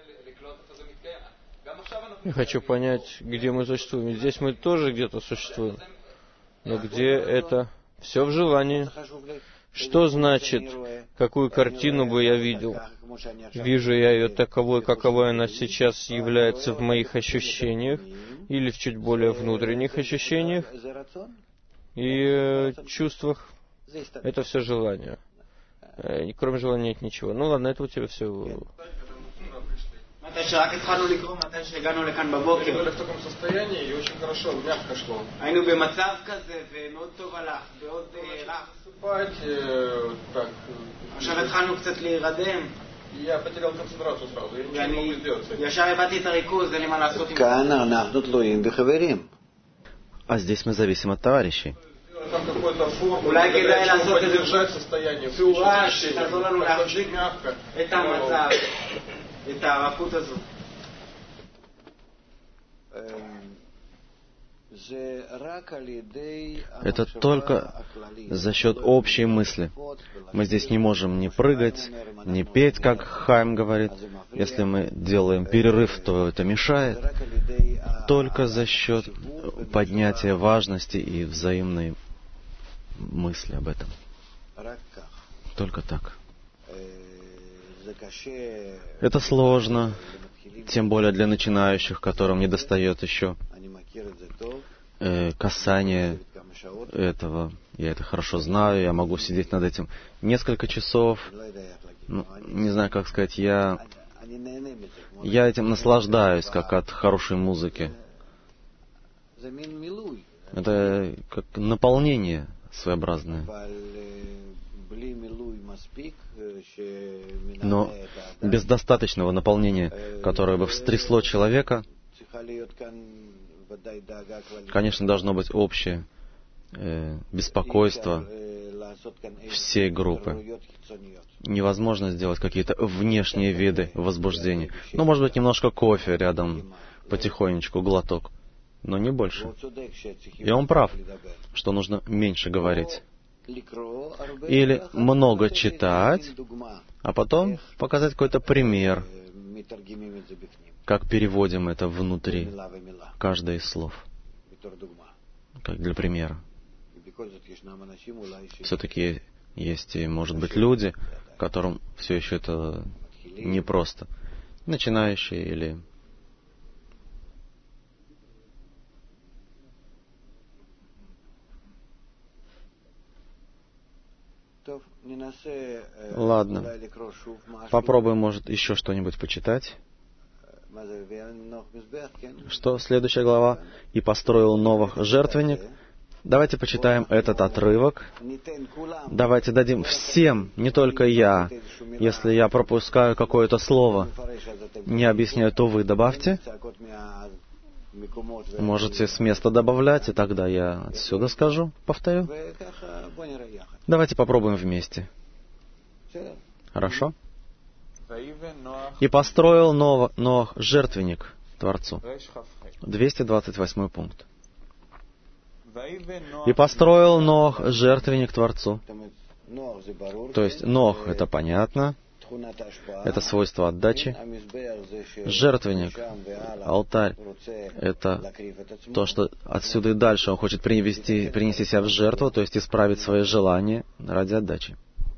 Я хочу понять, где мы существуем. Здесь мы тоже где-то существуем. Но где это? Все в желании. Что значит, какую картину бы я видел? Вижу я ее таковой, каковой она сейчас является в моих ощущениях, или в чуть более внутренних ощущениях и чувствах. Это все желание. Кроме желания нет ничего. Ну ладно, это у тебя все. מתי שרק התחלנו לקרוא, מתי שהגענו לכאן בבוקר. были в таком состоянии и очень хорошо, мягко шло. היינו במצב כזה ומאוד טוב הלך, ועוד רך. Так. עכשיו התחלנו קצת להירדם. Я потерял концентрацию сразу, я ничего не могу сделать. ישר הבאתי את הריכוז, אין לי מה לעשות עם זה. כאן אנחנו תלויים בחברים. А здесь мы зависим от товарищей. Там какой-то форму, אולי כדאי לעשות איזה поддержать состояние, צורה שתעזור לנו להחזיק את המצב, את הרכות הזו. Это только за счет общей мысли. Мы здесь не можем ни прыгать, ни петь, как Хайм говорит. Если мы делаем перерыв, то это мешает. Только за счет поднятия важности и взаимной мысли об этом. Только так. Это сложно, тем более для начинающих, которым недостает еще касания этого. Я это хорошо знаю, я могу сидеть над этим несколько часов. Ну, не знаю, как сказать, я этим наслаждаюсь, как от хорошей музыки. Это как наполнение своеобразное. Но без достаточного наполнения, которое бы встрясло человека, конечно, должно быть общее беспокойство всей группы. Невозможно сделать какие-то внешние виды возбуждения. Ну, может быть, немножко кофе рядом, потихонечку, глоток, но не больше. И он прав, что нужно меньше говорить. Или много читать, а потом показать какой-то пример, как переводим это внутри, каждое из слов, как для примера. Все-таки есть, может быть, люди, которым все еще это непросто. Начинающие или... Ладно. Попробуем, может, еще что-нибудь почитать. Что? Следующая глава. «И построил Нох жертвенник». Давайте почитаем этот отрывок. Давайте дадим всем, не только я. Если я пропускаю какое-то слово, не объясняю, то вы добавьте. Можете с места добавлять, и тогда я отсюда скажу, повторю. Давайте попробуем вместе. Хорошо? «И построил Нох жертвенник Творцу». 228 пункт. «И построил Нох жертвенник Творцу». То есть Нох — это понятно, это свойство отдачи. Жертвенник, алтарь — это то, что отсюда и дальше он хочет принести себя в жертву, то есть исправить свои желания ради отдачи.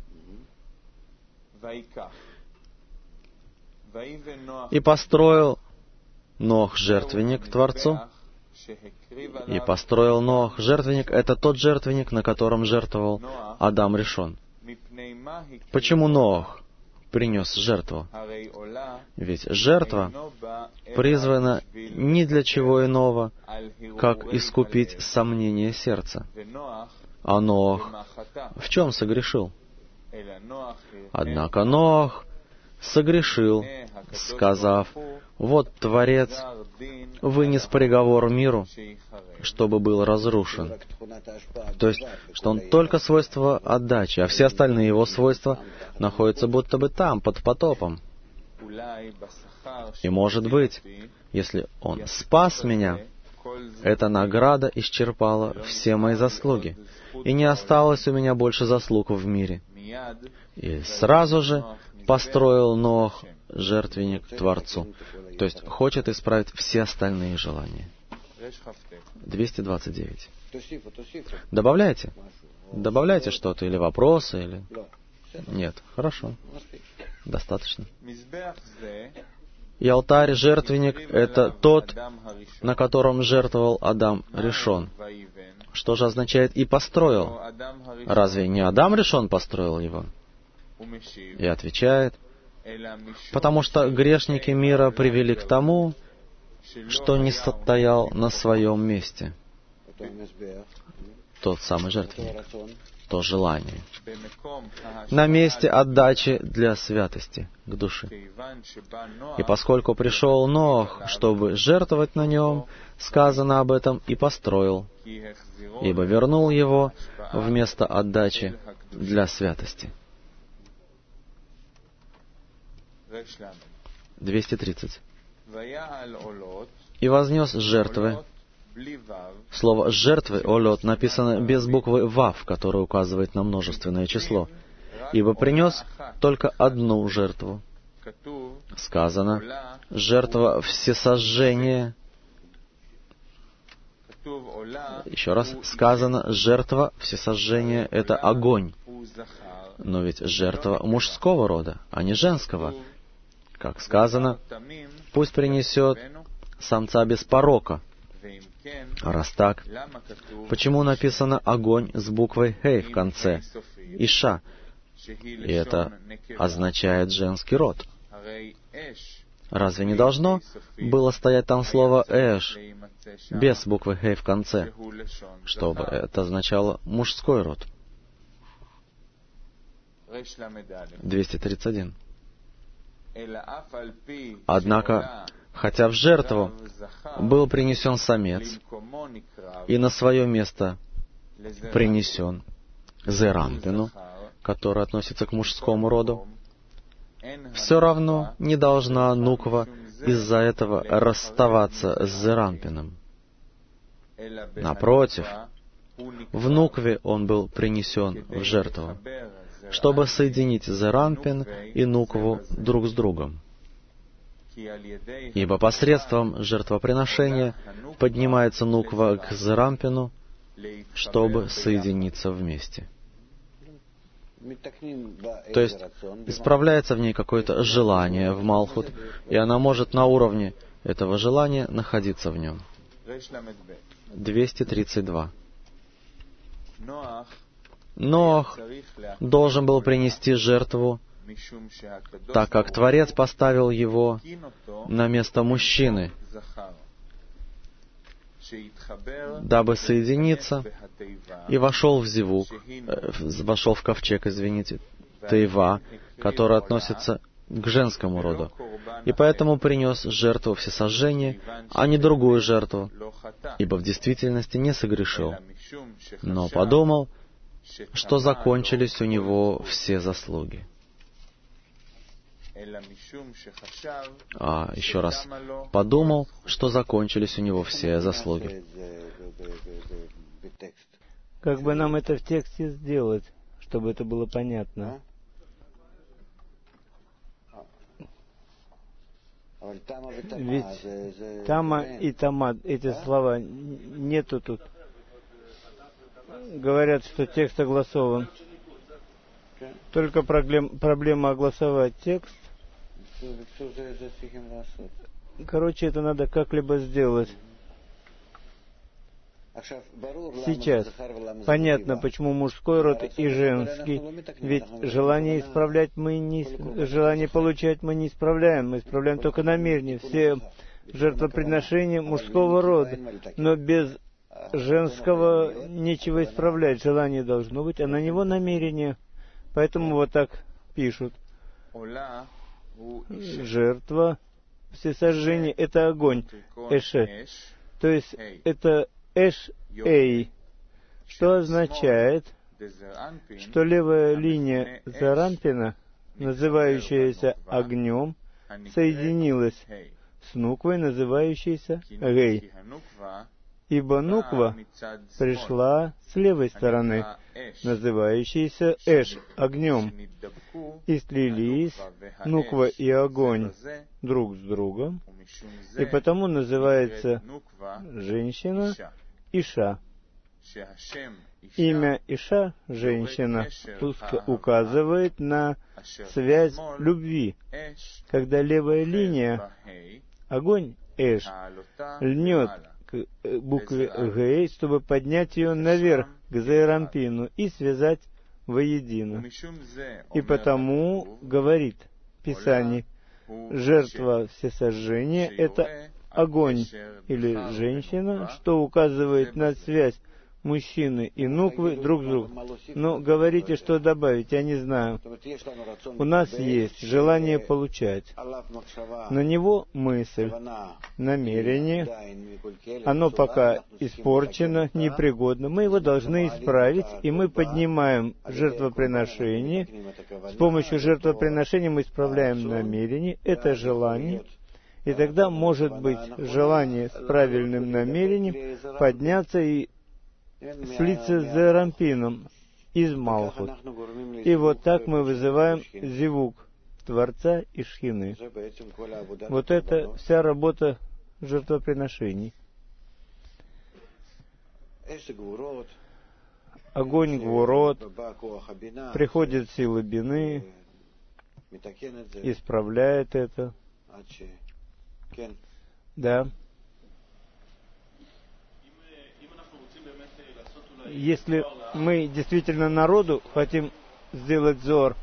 «И построил Нох жертвенник Творцу». «И построил Нох жертвенник» — это тот жертвенник, на котором жертвовал Адам Ришон. Почему Нох принес жертву? Ведь жертва призвана ни для чего иного, как искупить сомнения сердца. А Нох в чем согрешил? Однако Нох согрешил, сказав: «Вот Творец вынес приговор миру, чтобы был разрушен». То есть, что он только свойство отдачи, а все остальные его свойства находятся будто бы там, под потопом. И может быть, если он спас меня, эта награда исчерпала все мои заслуги, и не осталось у меня больше заслуг в мире. И сразу же построил Нох жертвенник Творцу. То есть хочет исправить все остальные желания. 229. Добавляйте? Добавляйте что-то, или вопросы, или... Нет, хорошо. Достаточно. И алтарь, жертвенник — это тот, на котором жертвовал Адам Ришон. Что же означает «и построил»? Разве не Адам Ришон построил его? И отвечает: потому что грешники мира привели к тому, что не стоял на своем месте. Тот самый жертвенник, то желание. На месте отдачи для святости к душе. И поскольку пришел Нох, чтобы жертвовать на нем, сказано об этом: «и построил», ибо вернул его вместо отдачи для святости. 230. «И вознес жертвы». Слово «жертвы» «олот» написано без буквы «вав», которая указывает на множественное число. «Ибо принес только одну жертву». Сказано: «жертва всесожжения». Еще раз сказано: «жертва всесожжения» — это огонь. Но ведь жертва мужского рода, а не женского. Как сказано: «пусть принесет самца без порока, Раз так, почему написано огонь с буквой «хей» в конце? Иша. И это означает женский род. Разве не должно было стоять там слово «эш» без буквы «хей» в конце, чтобы это означало мужской род? 231. Однако, хотя в жертву был принесен самец, и на свое место принесен зерампину, который относится к мужскому роду, все равно не должна нуква из-за этого расставаться с зерампином. Напротив, в нукве он был принесен в жертву, чтобы соединить зерампин и нукву друг с другом. Ибо посредством жертвоприношения поднимается нуква к зерампину, чтобы соединиться вместе. То есть исправляется в ней какое-то желание в Малхут, и она может на уровне этого желания находиться в нем. 232. Ноах должен был принести жертву, так как Творец поставил его на место мужчины, дабы соединиться, и вошел в зивук, вошел в ковчег, Тейва, который относится к женскому роду, и поэтому принес жертву всесожжения, а не другую жертву, ибо в действительности не согрешил, но подумал, что закончились у него все заслуги. Еще раз, подумал, что закончились у него все заслуги. Как бы нам это в тексте сделать, чтобы это было понятно? Ведь тама и тама, эти слова нету тут. Говорят, что текст огласован. Только проблема огласовать текст. Короче, это надо как-либо сделать. Сейчас понятно, почему мужской род и женский. Ведь желание исправлять желание получать мы не исправляем. Мы исправляем только намерение. Все жертвоприношения мужского рода. Но без женского нечего исправлять. Желание должно быть, а на него намерение. Поэтому вот так пишут. Жертва, всесожжение — это огонь, эше. То есть это эш-эй, что означает, что левая линия Зарампина, называющаяся огнем, соединилась с нуквой, называющейся гей. Ибо нуква пришла с левой стороны, называющейся эш, огнем, и слились нуква и огонь друг с другом, и потому называется женщина Иша. Имя Иша, женщина, указывает на связь любви, когда левая линия, огонь эш, льнет к букве Гей, чтобы поднять ее наверх, к Зерампину, и связать воедино. И потому говорит Писание, жертва всесожжения — это огонь или женщина, что указывает на связь мужчины и нуквы друг с другом. Но говорите, что добавить, я не знаю. У нас есть желание получать. На него мысль, намерение. Оно пока испорчено, непригодно. Мы его должны исправить, и мы поднимаем жертвоприношение. С помощью жертвоприношения мы исправляем намерение, это желание. И тогда может быть желание с правильным намерением подняться и слиться с Зерампином из Малхут. И вот так мы вызываем зивук Творца и Шхины. Вот это вся работа жертвоприношений. Огонь Гвурот, приходит сила Бины, исправляет это. Да. если мы действительно народу хотим сделать зор,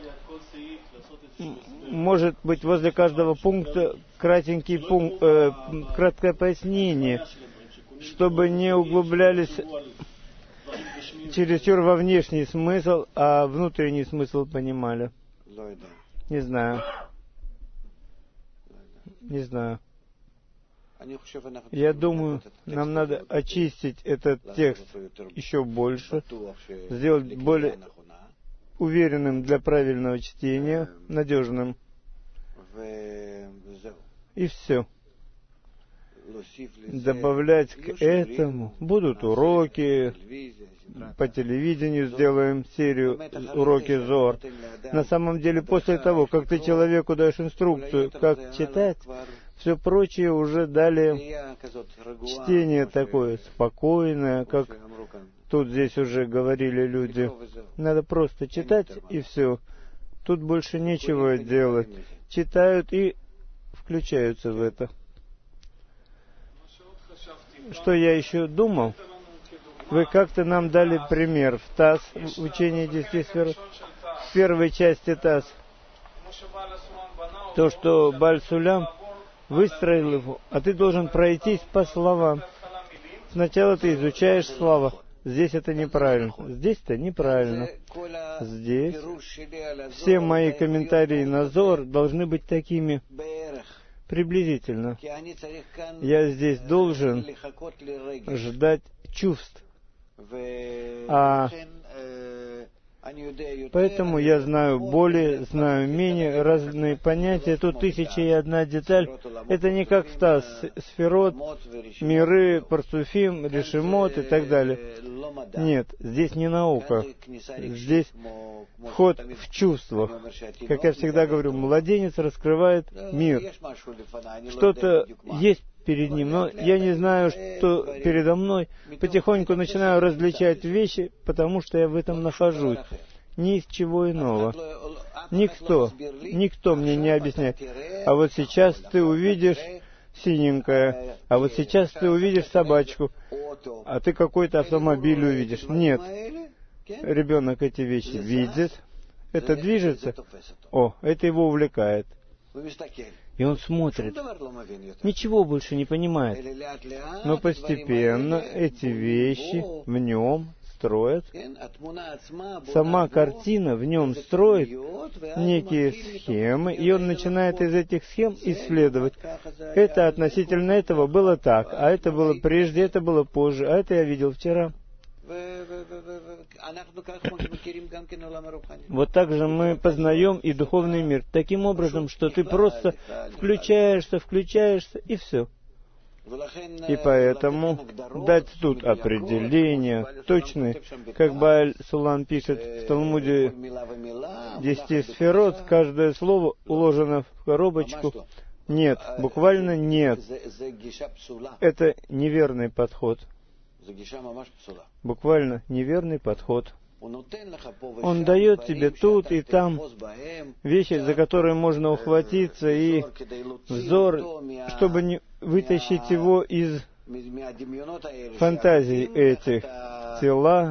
может быть, возле каждого пункта краткое пояснение, чтобы не углублялись чересчур во внешний смысл, а внутренний смысл понимали. Не знаю. Не знаю. Я думаю, нам надо очистить этот текст еще больше, сделать более уверенным для правильного чтения, надежным. И все. Добавлять к этому будут уроки, по телевидению сделаем серию уроки Зор. На самом деле, после того, как ты человеку даешь инструкцию, как читать, все прочее уже дали чтение такое спокойное, как тут здесь уже говорили люди. Надо просто читать и все. Тут больше нечего делать. Читают и включаются в это. Что я еще думал? Вы как-то нам дали пример в ТАСС, в учении 10 сфер, в первой части ТАСС. То, что Бааль Сулям выстроил его, а ты должен пройтись по словам. Сначала ты изучаешь слова. Здесь это неправильно. Здесь-то неправильно. Здесь все мои комментарии на Зор должны быть такими приблизительно. Я здесь должен ждать чувств. Поэтому я знаю более, знаю менее, разные понятия. Тут 1001 деталь. Это не как в ТАСС, сферот, миры, парцуфим, решемот и так далее. Нет, здесь не наука. Здесь вход в чувствах. Как я всегда говорю, младенец раскрывает мир. Что-то есть перед ним, но я не знаю, что передо мной. Потихоньку начинаю различать вещи, потому что я в этом нахожусь. Ни из чего иного. Никто мне не объясняет. А вот сейчас ты увидишь синенькое, а вот сейчас ты увидишь собачку, а ты какой-то автомобиль увидишь. Нет. Ребенок эти вещи видит, это движется. О, это его увлекает. И он смотрит. Ничего больше не понимает. Но постепенно эти вещи в нем строят. Сама картина в нем строит некие схемы, и он начинает из этих схем исследовать. Это относительно этого было так, а это было прежде, это было позже, а это я видел вчера. Вот так же мы познаем и духовный мир. Таким образом, что ты просто включаешься, и все. И поэтому дать тут определение точные, как Бааль Сулам пишет в Талмуде 10 сферот, каждое слово уложено в коробочку. Нет, буквально нет. Это неверный подход. Буквально неверный подход. Он дает тебе тут и там вещи, за которые можно ухватиться, и взор, чтобы не вытащить его из фантазий этих, тела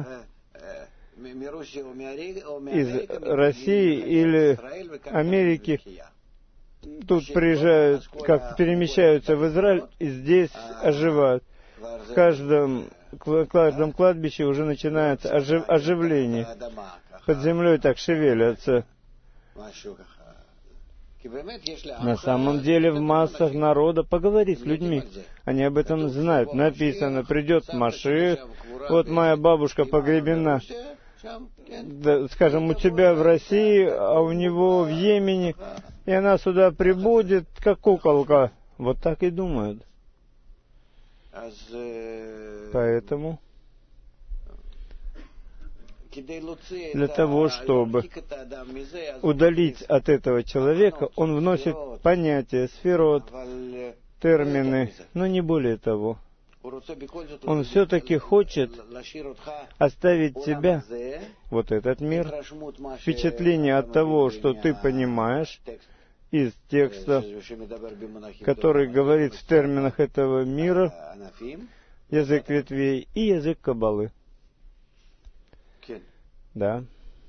из России или Америки. Тут приезжают, как перемещаются в Израиль, и здесь оживают. В каждом кладбище уже начинается оживление. Под землей так шевелятся. На самом деле в массах народа поговори с людьми. Они об этом знают. Написано, придет Машиах. Вот моя бабушка погребена. Да, скажем, у тебя в России, а у него в Йемене. И она сюда прибудет, как куколка. Вот так и думают. Поэтому для того, чтобы удалить от этого человека, он вносит понятия, сферот, термины, но не более того. Он все-таки хочет оставить тебя, вот этот мир, впечатление от того, что ты понимаешь из текста, который говорит в терминах этого мира, язык ветвей и язык Каббалы. Да.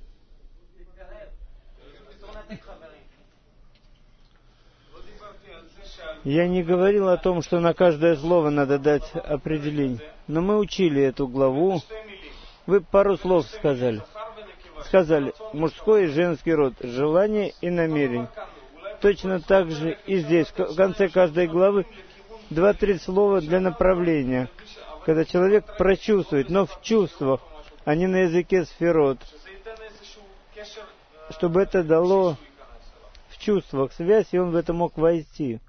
Я не говорил о том, что на каждое слово надо дать определение. Но мы учили эту главу. Вы пару слов сказали. Сказали мужской и женский род, желание и намерение. Точно так же и здесь, в конце каждой главы, 2-3 слова для направления. Когда человек прочувствует, но в чувствах, а не на языке сферот. Чтобы это дало в чувствах связь, и он в это мог войти.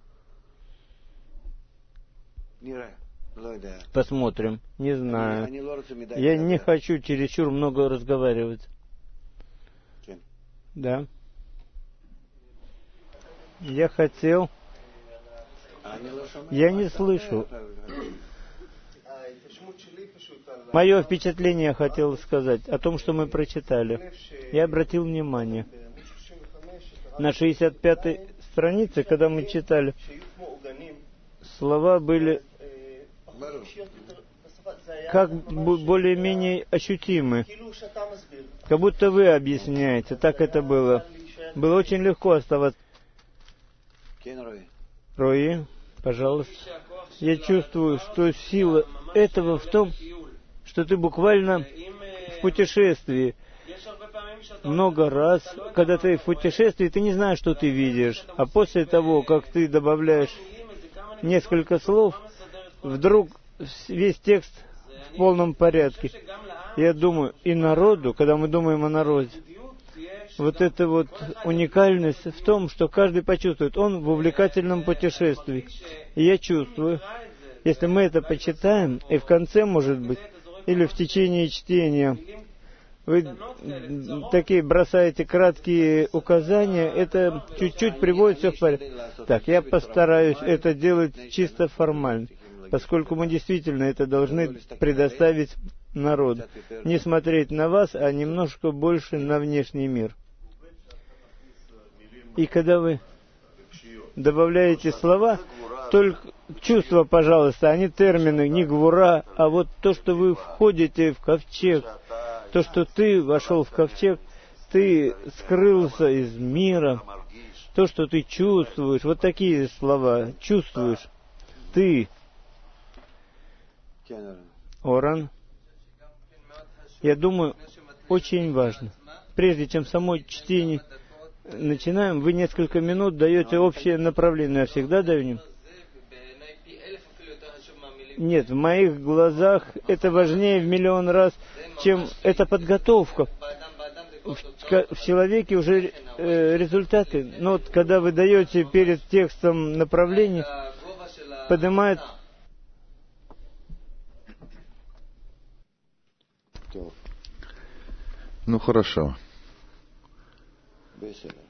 Посмотрим. Не знаю. Я не хочу чересчур много разговаривать. Да. Я хотел... Я не слышу. Мое впечатление я хотел сказать о том, что мы прочитали. Я обратил внимание. На 65-й странице, когда мы читали, слова были как бы более-менее ощутимы. Как будто вы объясняете. Так это было. Было очень легко оставаться. Рои, пожалуйста. Я чувствую, что сила этого в том, что ты буквально в путешествии. Много раз, когда ты в путешествии, ты не знаешь, что ты видишь. А после того, как ты добавляешь несколько слов, вдруг весь текст в полном порядке. Я думаю, и народу, когда мы думаем о народе, вот эта вот уникальность в том, что каждый почувствует, он в увлекательном путешествии. И я чувствую, если мы это почитаем, и в конце, может быть, или в течение чтения, вы такие бросаете краткие указания, это чуть-чуть приводит все в порядок. Так, я постараюсь это делать чисто формально, поскольку мы действительно это должны предоставить народу. Не смотреть на вас, а немножко больше на внешний мир. И когда вы добавляете слова, только чувства, пожалуйста, а не термины, не гвура, а вот то, что вы входите в ковчег, то, что ты вошел в ковчег, ты скрылся из мира, то, что ты чувствуешь, вот такие слова, чувствуешь, ты, Оран, я думаю, очень важно, прежде чем само чтение начинаем, вы несколько минут даете общее направление. Я всегда даю им. Нет, в моих глазах это важнее в миллион раз, чем эта подготовка. В человеке уже результаты. Но вот когда вы даете перед текстом направление, поднимает... Ну, хорошо.